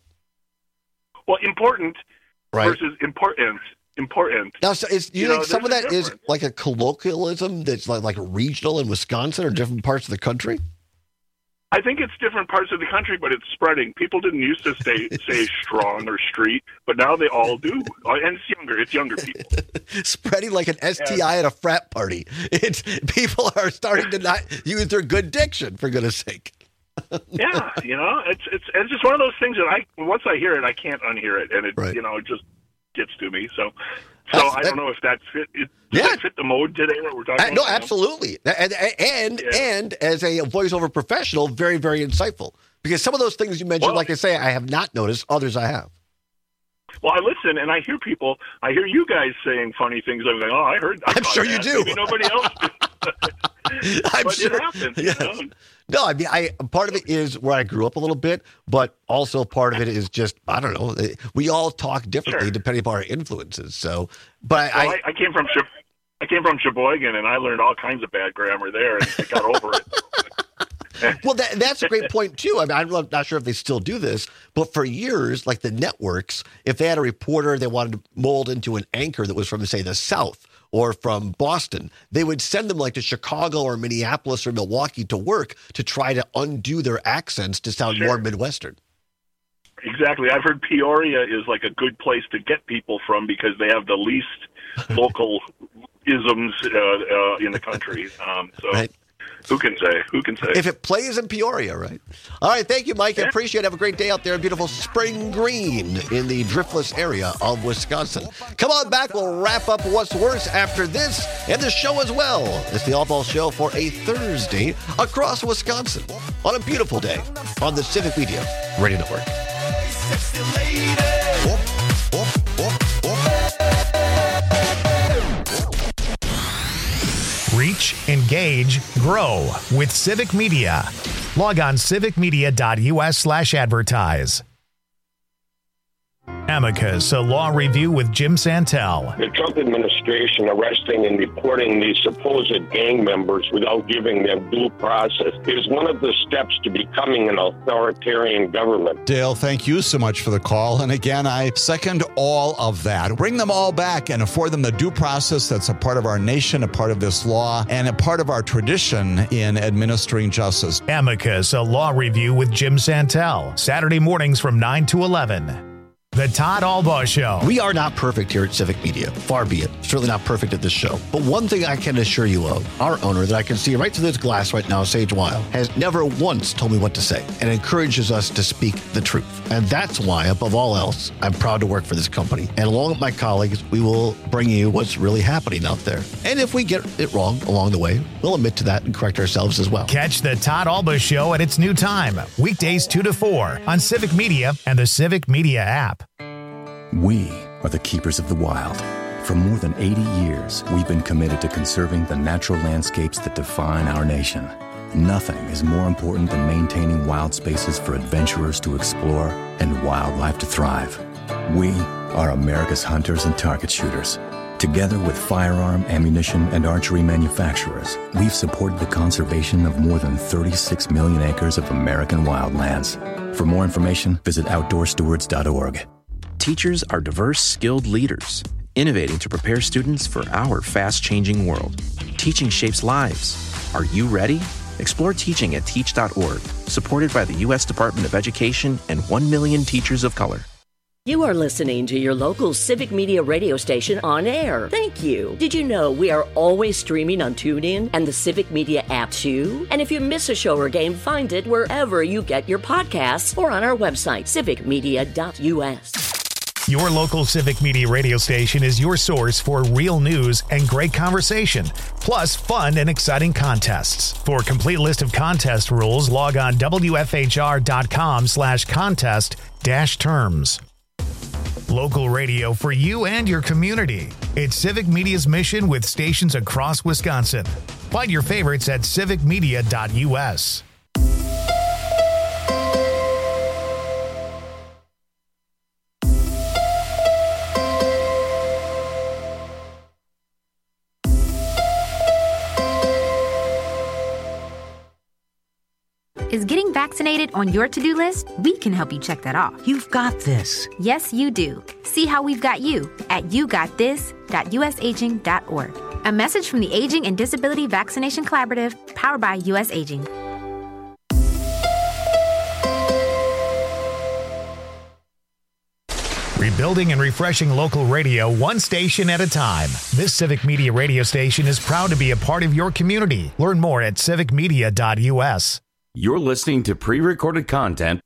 Well, important right. versus important. Important. Now, so is, do you, you think know, some of that is difference. like a colloquialism that's like, like regional in Wisconsin or different parts of the country? I think it's different parts of the country, but it's spreading. People didn't used to say, say strong or street, but now they all do. And it's younger. It's younger people. Spreading like an S T I yeah. at a frat party. It's people are starting to not use their good diction, for goodness sake. yeah, you know, it's it's it's just one of those things that I once I hear it, I can't unhear it, and it right. you know it just gets to me. So, so That's, I don't that, know if that fit. It, does yeah. that fit the mode today? What we're talking I, about? No, absolutely. And and yeah. and as a voiceover professional, very very insightful, because some of those things you mentioned, well, like I say, I have not noticed. Others I have. Well, I listen and I hear people. I hear you guys saying funny things. I'm like, oh, I heard. I I'm sure that. you do. Maybe nobody else did. I'm but sure. It happens. Yes. You know? No, I mean, I part of it is where I grew up a little bit, but also part of it is just I don't know. We all talk differently sure. depending upon our influences. So, but well, I, I, I came from I came from Sheboygan, and I learned all kinds of bad grammar there, and I got over it. Well, that, that's a great point, too. I mean, I'm not sure if they still do this, but for years, like the networks, if they had a reporter they wanted to mold into an anchor that was from, say, the South or from Boston, they would send them like to Chicago or Minneapolis or Milwaukee to work to try to undo their accents to sound sure. more Midwestern. Exactly. I've heard Peoria is like a good place to get people from because they have the least local isms uh, uh, in the country. Um, so right. who can say? Who can say? If it plays in Peoria, right? All right. Thank you, Mike. Yeah. I appreciate it. Have a great day out there in beautiful Spring Green in the Driftless area of Wisconsin. Come on back. We'll wrap up What's Worse after this and the show as well. It's the All Ball Show for a Thursday across Wisconsin on a beautiful day on the Civic Media Radio Network. Reach, engage, grow with Civic Media. Log on civicmedia.us slash advertise. Amicus, a law review with Jim Santel. The Trump administration arresting and deporting these supposed gang members without giving them due process is one of the steps to becoming an authoritarian government. Dale, thank you so much for the call. And again, I second all of that. Bring them all back and afford them the due process that's a part of our nation, a part of this law, and a part of our tradition in administering justice. Amicus, a law review with Jim Santel. Saturday mornings from nine to eleven. The Todd Albaugh Show. We are not perfect here at Civic Media. Far be it. Certainly not perfect at this show. But one thing I can assure you of, our owner that I can see right through this glass right now, Sage Weil, has never once told me what to say and encourages us to speak the truth. And that's why, above all else, I'm proud to work for this company. And along with my colleagues, we will bring you what's really happening out there. And if we get it wrong along the way, we'll admit to that and correct ourselves as well. Catch the Todd Albaugh Show at its new time, weekdays two to four on Civic Media and the Civic Media app. We are the keepers of the wild. For more than eighty years, we've been committed to conserving the natural landscapes that define our nation. Nothing is more important than maintaining wild spaces for adventurers to explore and wildlife to thrive. We are America's hunters and target shooters. Together with firearm, ammunition, and archery manufacturers, we've supported the conservation of more than thirty-six million acres of American wildlands. For more information, visit outdoor stewards dot org. Teachers are diverse, skilled leaders, innovating to prepare students for our fast-changing world. Teaching shapes lives. Are you ready? Explore teaching at teach dot org, supported by the U S Department of Education and one million teachers of color. You are listening to your local Civic Media radio station on air. Thank you. Did you know we are always streaming on TuneIn and the Civic Media app too? And if you miss a show or game, find it wherever you get your podcasts or on our website, civic media dot U S. Your local Civic Media radio station is your source for real news and great conversation, plus fun and exciting contests. For a complete list of contest rules, log on W F H R dot com slash contest dash terms. Local radio for you and your community. It's Civic Media's mission with stations across Wisconsin. Find your favorites at civic media dot U S. Is getting vaccinated on your to-do list? We can help you check that off. You've got this. Yes, you do. See how we've got you at you got this dot U S aging dot org. A message from the Aging and Disability Vaccination Collaborative, powered by U S Aging. Rebuilding and refreshing local radio one station at a time. This Civic Media radio station is proud to be a part of your community. Learn more at civic media dot U S. You're listening to pre-recorded content.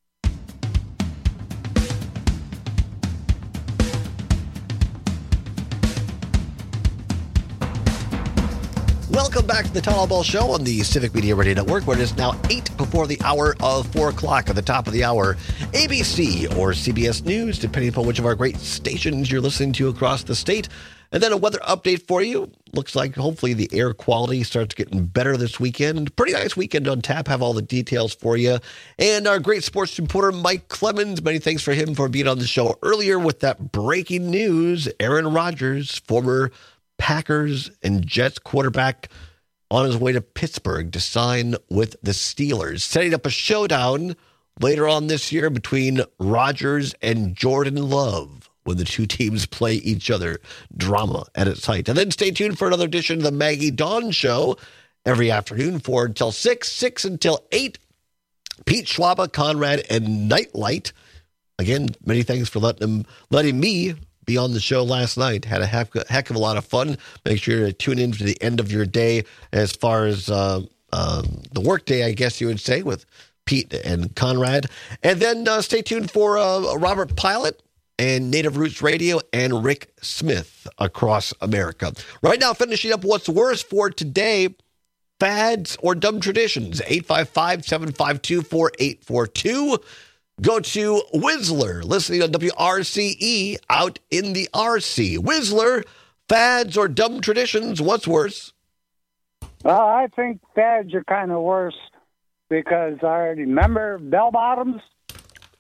Welcome back to the Todd Albaugh Show on the Civic Media Radio Network, where it is now eight before the hour of four o'clock. At the top of the hour, A B C or C B S News, depending upon which of our great stations you're listening to across the state. And then a weather update for you. Looks like hopefully the air quality starts getting better this weekend. Pretty nice weekend on tap. Have all the details for you. And our great sports reporter, Mike Clemens. Many thanks for him for being on the show earlier with that breaking news. Aaron Rodgers, former Packers and Jets quarterback, on his way to Pittsburgh to sign with the Steelers, setting up a showdown later on this year between Rodgers and Jordan Love when the two teams play each other. Drama at its height. And then stay tuned for another edition of the Maggie Dawn Show every afternoon, four until six, six until eight. Pete Schwaba, Conrad, and Nightlight. Again, many thanks for letting them, letting me be on the show last night. Had a heck, heck of a lot of fun. Make sure to tune in to the end of your day as far as uh, uh, the work day, I guess you would say, with Pete and Conrad. And then uh, stay tuned for uh, Robert Pilot and Native Roots Radio and Rick Smith across America. Right now, finishing up what's worse for today, fads or dumb traditions. eight five five, seven five two, four eight four two. Go to Whistler, listening on W R C E out in the R C. Whistler, fads or dumb traditions, what's worse? Well, I think fads are kind of worse because I already remember bell bottoms.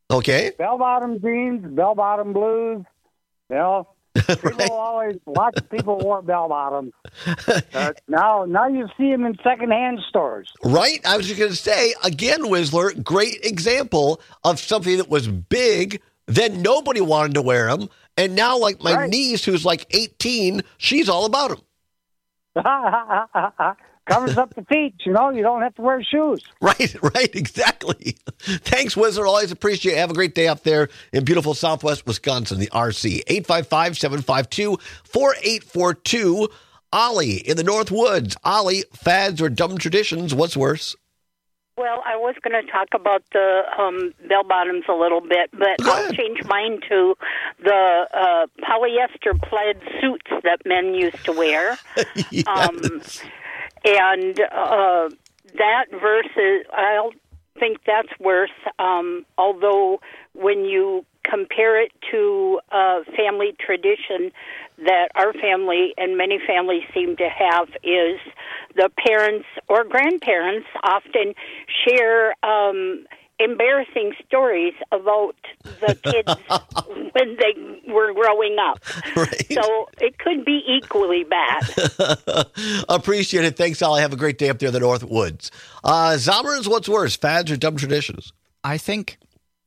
Okay. Bell-bottom jeans, bell-bottom blues. You know, people right. always, lots of people wore bell-bottoms. Uh, now, now you see them in secondhand stores. Right? I was just going to say, again, Whistler, great example of something that was big, then nobody wanted to wear them, and now, like, my Right. niece, who's like eighteen, she's all about them. Covers up the feet, you know, you don't have to wear shoes. Right, right, exactly. Thanks, Whistler. Always appreciate it. Have a great day up there in beautiful Southwest Wisconsin, the R C. eight five five, seven five two, four eight four two. Ollie in the North Woods. Ollie, fads or dumb traditions, what's worse? Well, I was going to talk about the um, bell bottoms a little bit, but I'll change mine to the uh, polyester plaid suits that men used to wear. Yes. Um, and uh, that versus, I think that's worse, um, although when you compare it to uh, family tradition that our family and many families seem to have is the parents or grandparents often share um, embarrassing stories about the kids when they were growing up. Right. So it could be equally bad. Appreciate it. Thanks, Ollie. Have a great day up there in the North Woods. Uh, Zommers, what's worse, fads or dumb traditions? I think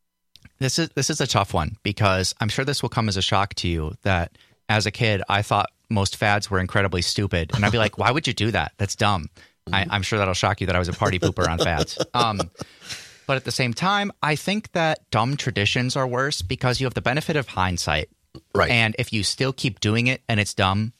this is this is a tough one because I'm sure this will come as a shock to you that as a kid, I thought most fads were incredibly stupid. And I'd be like, why would you do that? That's dumb. I, I'm sure that'll shock you that I was a party pooper on fads. Um, but at the same time, I think that dumb traditions are worse because you have the benefit of hindsight. Right. And if you still keep doing it and it's dumb,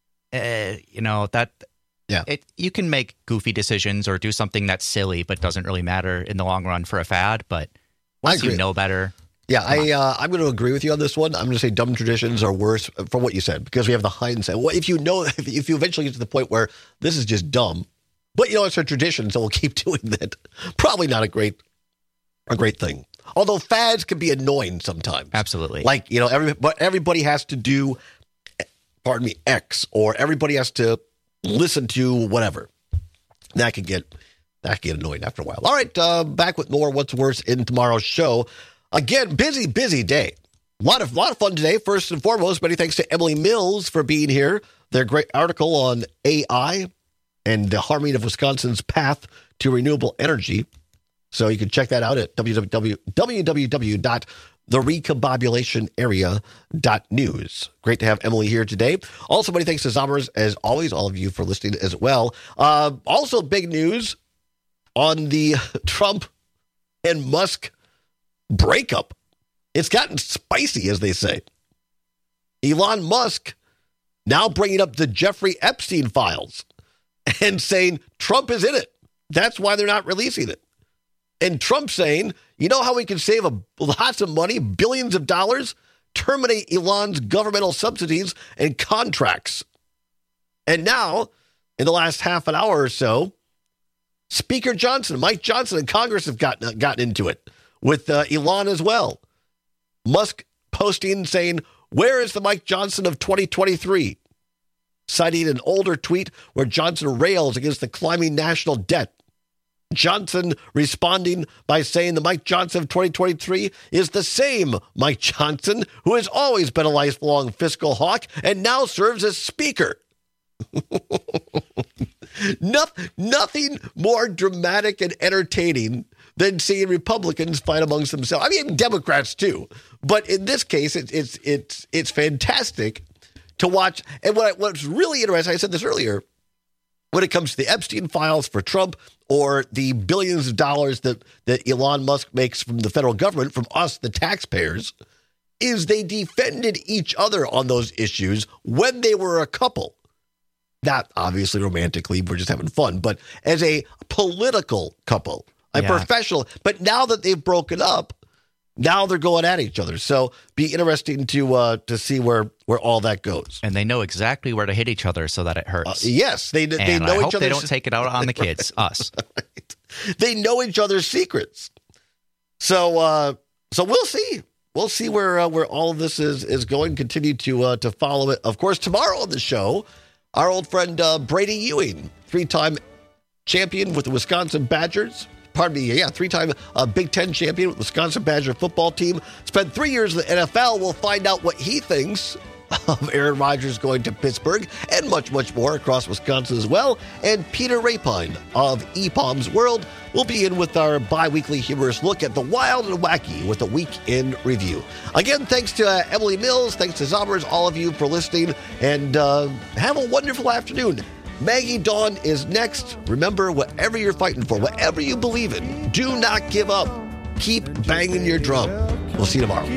uh, you know, that yeah. it, you can make goofy decisions or do something that's silly but doesn't really matter in the long run for a fad. But once you know better. Yeah, I, uh, I'm going to agree with you on this one. I'm going to say dumb traditions are worse from what you said because we have the hindsight. Well, if you know, if, if you eventually get to the point where this is just dumb, but you know it's a tradition, so we'll keep doing that. Probably not a great, a great thing. Although fads can be annoying sometimes. Absolutely. Like you know, every but everybody has to do, pardon me, X, or everybody has to listen to whatever. That can get that can get annoying after a while. All right, uh, back with more What's Worse in tomorrow's show. Again, busy, busy day. A lot of, lot of fun today. First and foremost, many thanks to Emily Mills for being here. Their great article on A I and the harming of Wisconsin's path to renewable energy. So you can check that out at w w w dot the recombobulation area dot news. Great to have Emily here today. Also, many thanks to Zommers, as always, all of you for listening as well. Uh, also, big news on the Trump and Musk breakup. It's gotten spicy, as they say. Elon Musk now bringing up the Jeffrey Epstein files and saying Trump is in it. That's why they're not releasing it. And Trump saying, you know how we can save a, lots of money, billions of dollars? Terminate Elon's governmental subsidies and contracts. And now, in the last half an hour or so, Speaker Johnson, Mike Johnson, and Congress have gotten, gotten into it. With uh, Elon as well. Musk posting saying, where is the Mike Johnson of twenty twenty-three? Citing an older tweet where Johnson rails against the climbing national debt. Johnson responding by saying the Mike Johnson of twenty twenty-three is the same Mike Johnson who has always been a lifelong fiscal hawk and now serves as speaker. Nothing, nothing more dramatic and entertaining than seeing Republicans fight amongst themselves. I mean, Democrats too, but in this case, it's it's it's it's fantastic to watch. And what I, what's really interesting, I said this earlier, when it comes to the Epstein files for Trump or the billions of dollars that that Elon Musk makes from the federal government, from us, the taxpayers, is they defended each other on those issues when they were a couple. Not obviously romantically, we're just having fun, but as a political couple, a Yeah. professional. But now that they've broken up, now they're going at each other. So be interesting to uh, to see where, where all that goes. And they know exactly where to hit each other so that it hurts. Uh, yes, they they and know I each hope other's. they don't take it out on the kids, us. Right. They know each other's secrets. So uh, so we'll see. We'll see where uh, where all of this is is going. Continue to uh, to follow it. Of course, tomorrow on the show, our old friend uh, Brady Ewing, three-time champion with the Wisconsin Badgers, pardon me, yeah, three-time uh, Big Ten champion with Wisconsin Badger football team. Spent three years in the N F L. We'll find out what he thinks of Aaron Rodgers going to Pittsburgh and much, much more across Wisconsin as well. And Peter Rapine of E P O M's World will be in with our bi-weekly humorous look at the wild and wacky with a week in review. Again, thanks to uh, Emily Mills, thanks to Zombers, all of you for listening, and uh, have a wonderful afternoon. Maggie Dawn is next. Remember, whatever you're fighting for, whatever you believe in, do not give up. Keep banging your drum. We'll see you tomorrow.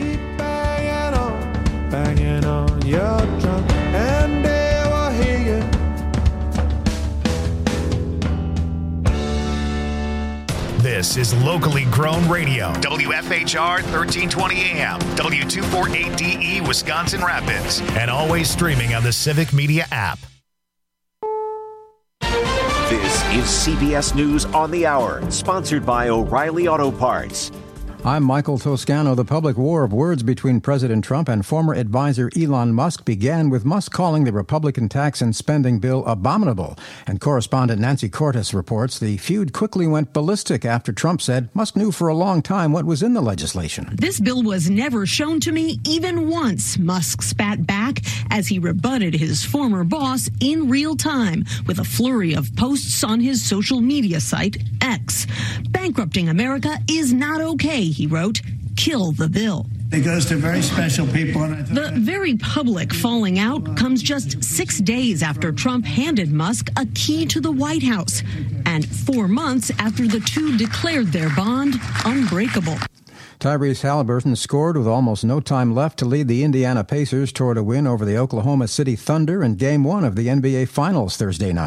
Banging on your drum, and they will hear you. This is locally grown radio. W F H R thirteen twenty A M, W two forty-eight D E, Wisconsin Rapids, and always streaming on the Civic Media app. This is C B S News on the Hour, sponsored by O'Reilly Auto Parts. I'm Michael Toscano. The public war of words between President Trump and former advisor Elon Musk began with Musk calling the Republican tax and spending bill abominable. And correspondent Nancy Cordes reports the feud quickly went ballistic after Trump said Musk knew for a long time what was in the legislation. This bill was never shown to me even once, Musk spat back as he rebutted his former boss in real time with a flurry of posts on his social media site, X. Bankrupting America is not okay, he wrote. Kill the bill. It goes to very special people. And I the very public falling out comes just six days after Trump handed Musk a key to the White House, and four months after the two declared their bond unbreakable. Tyrese Halliburton scored with almost no time left to lead the Indiana Pacers toward a win over the Oklahoma City Thunder in Game one of the N B A Finals Thursday night.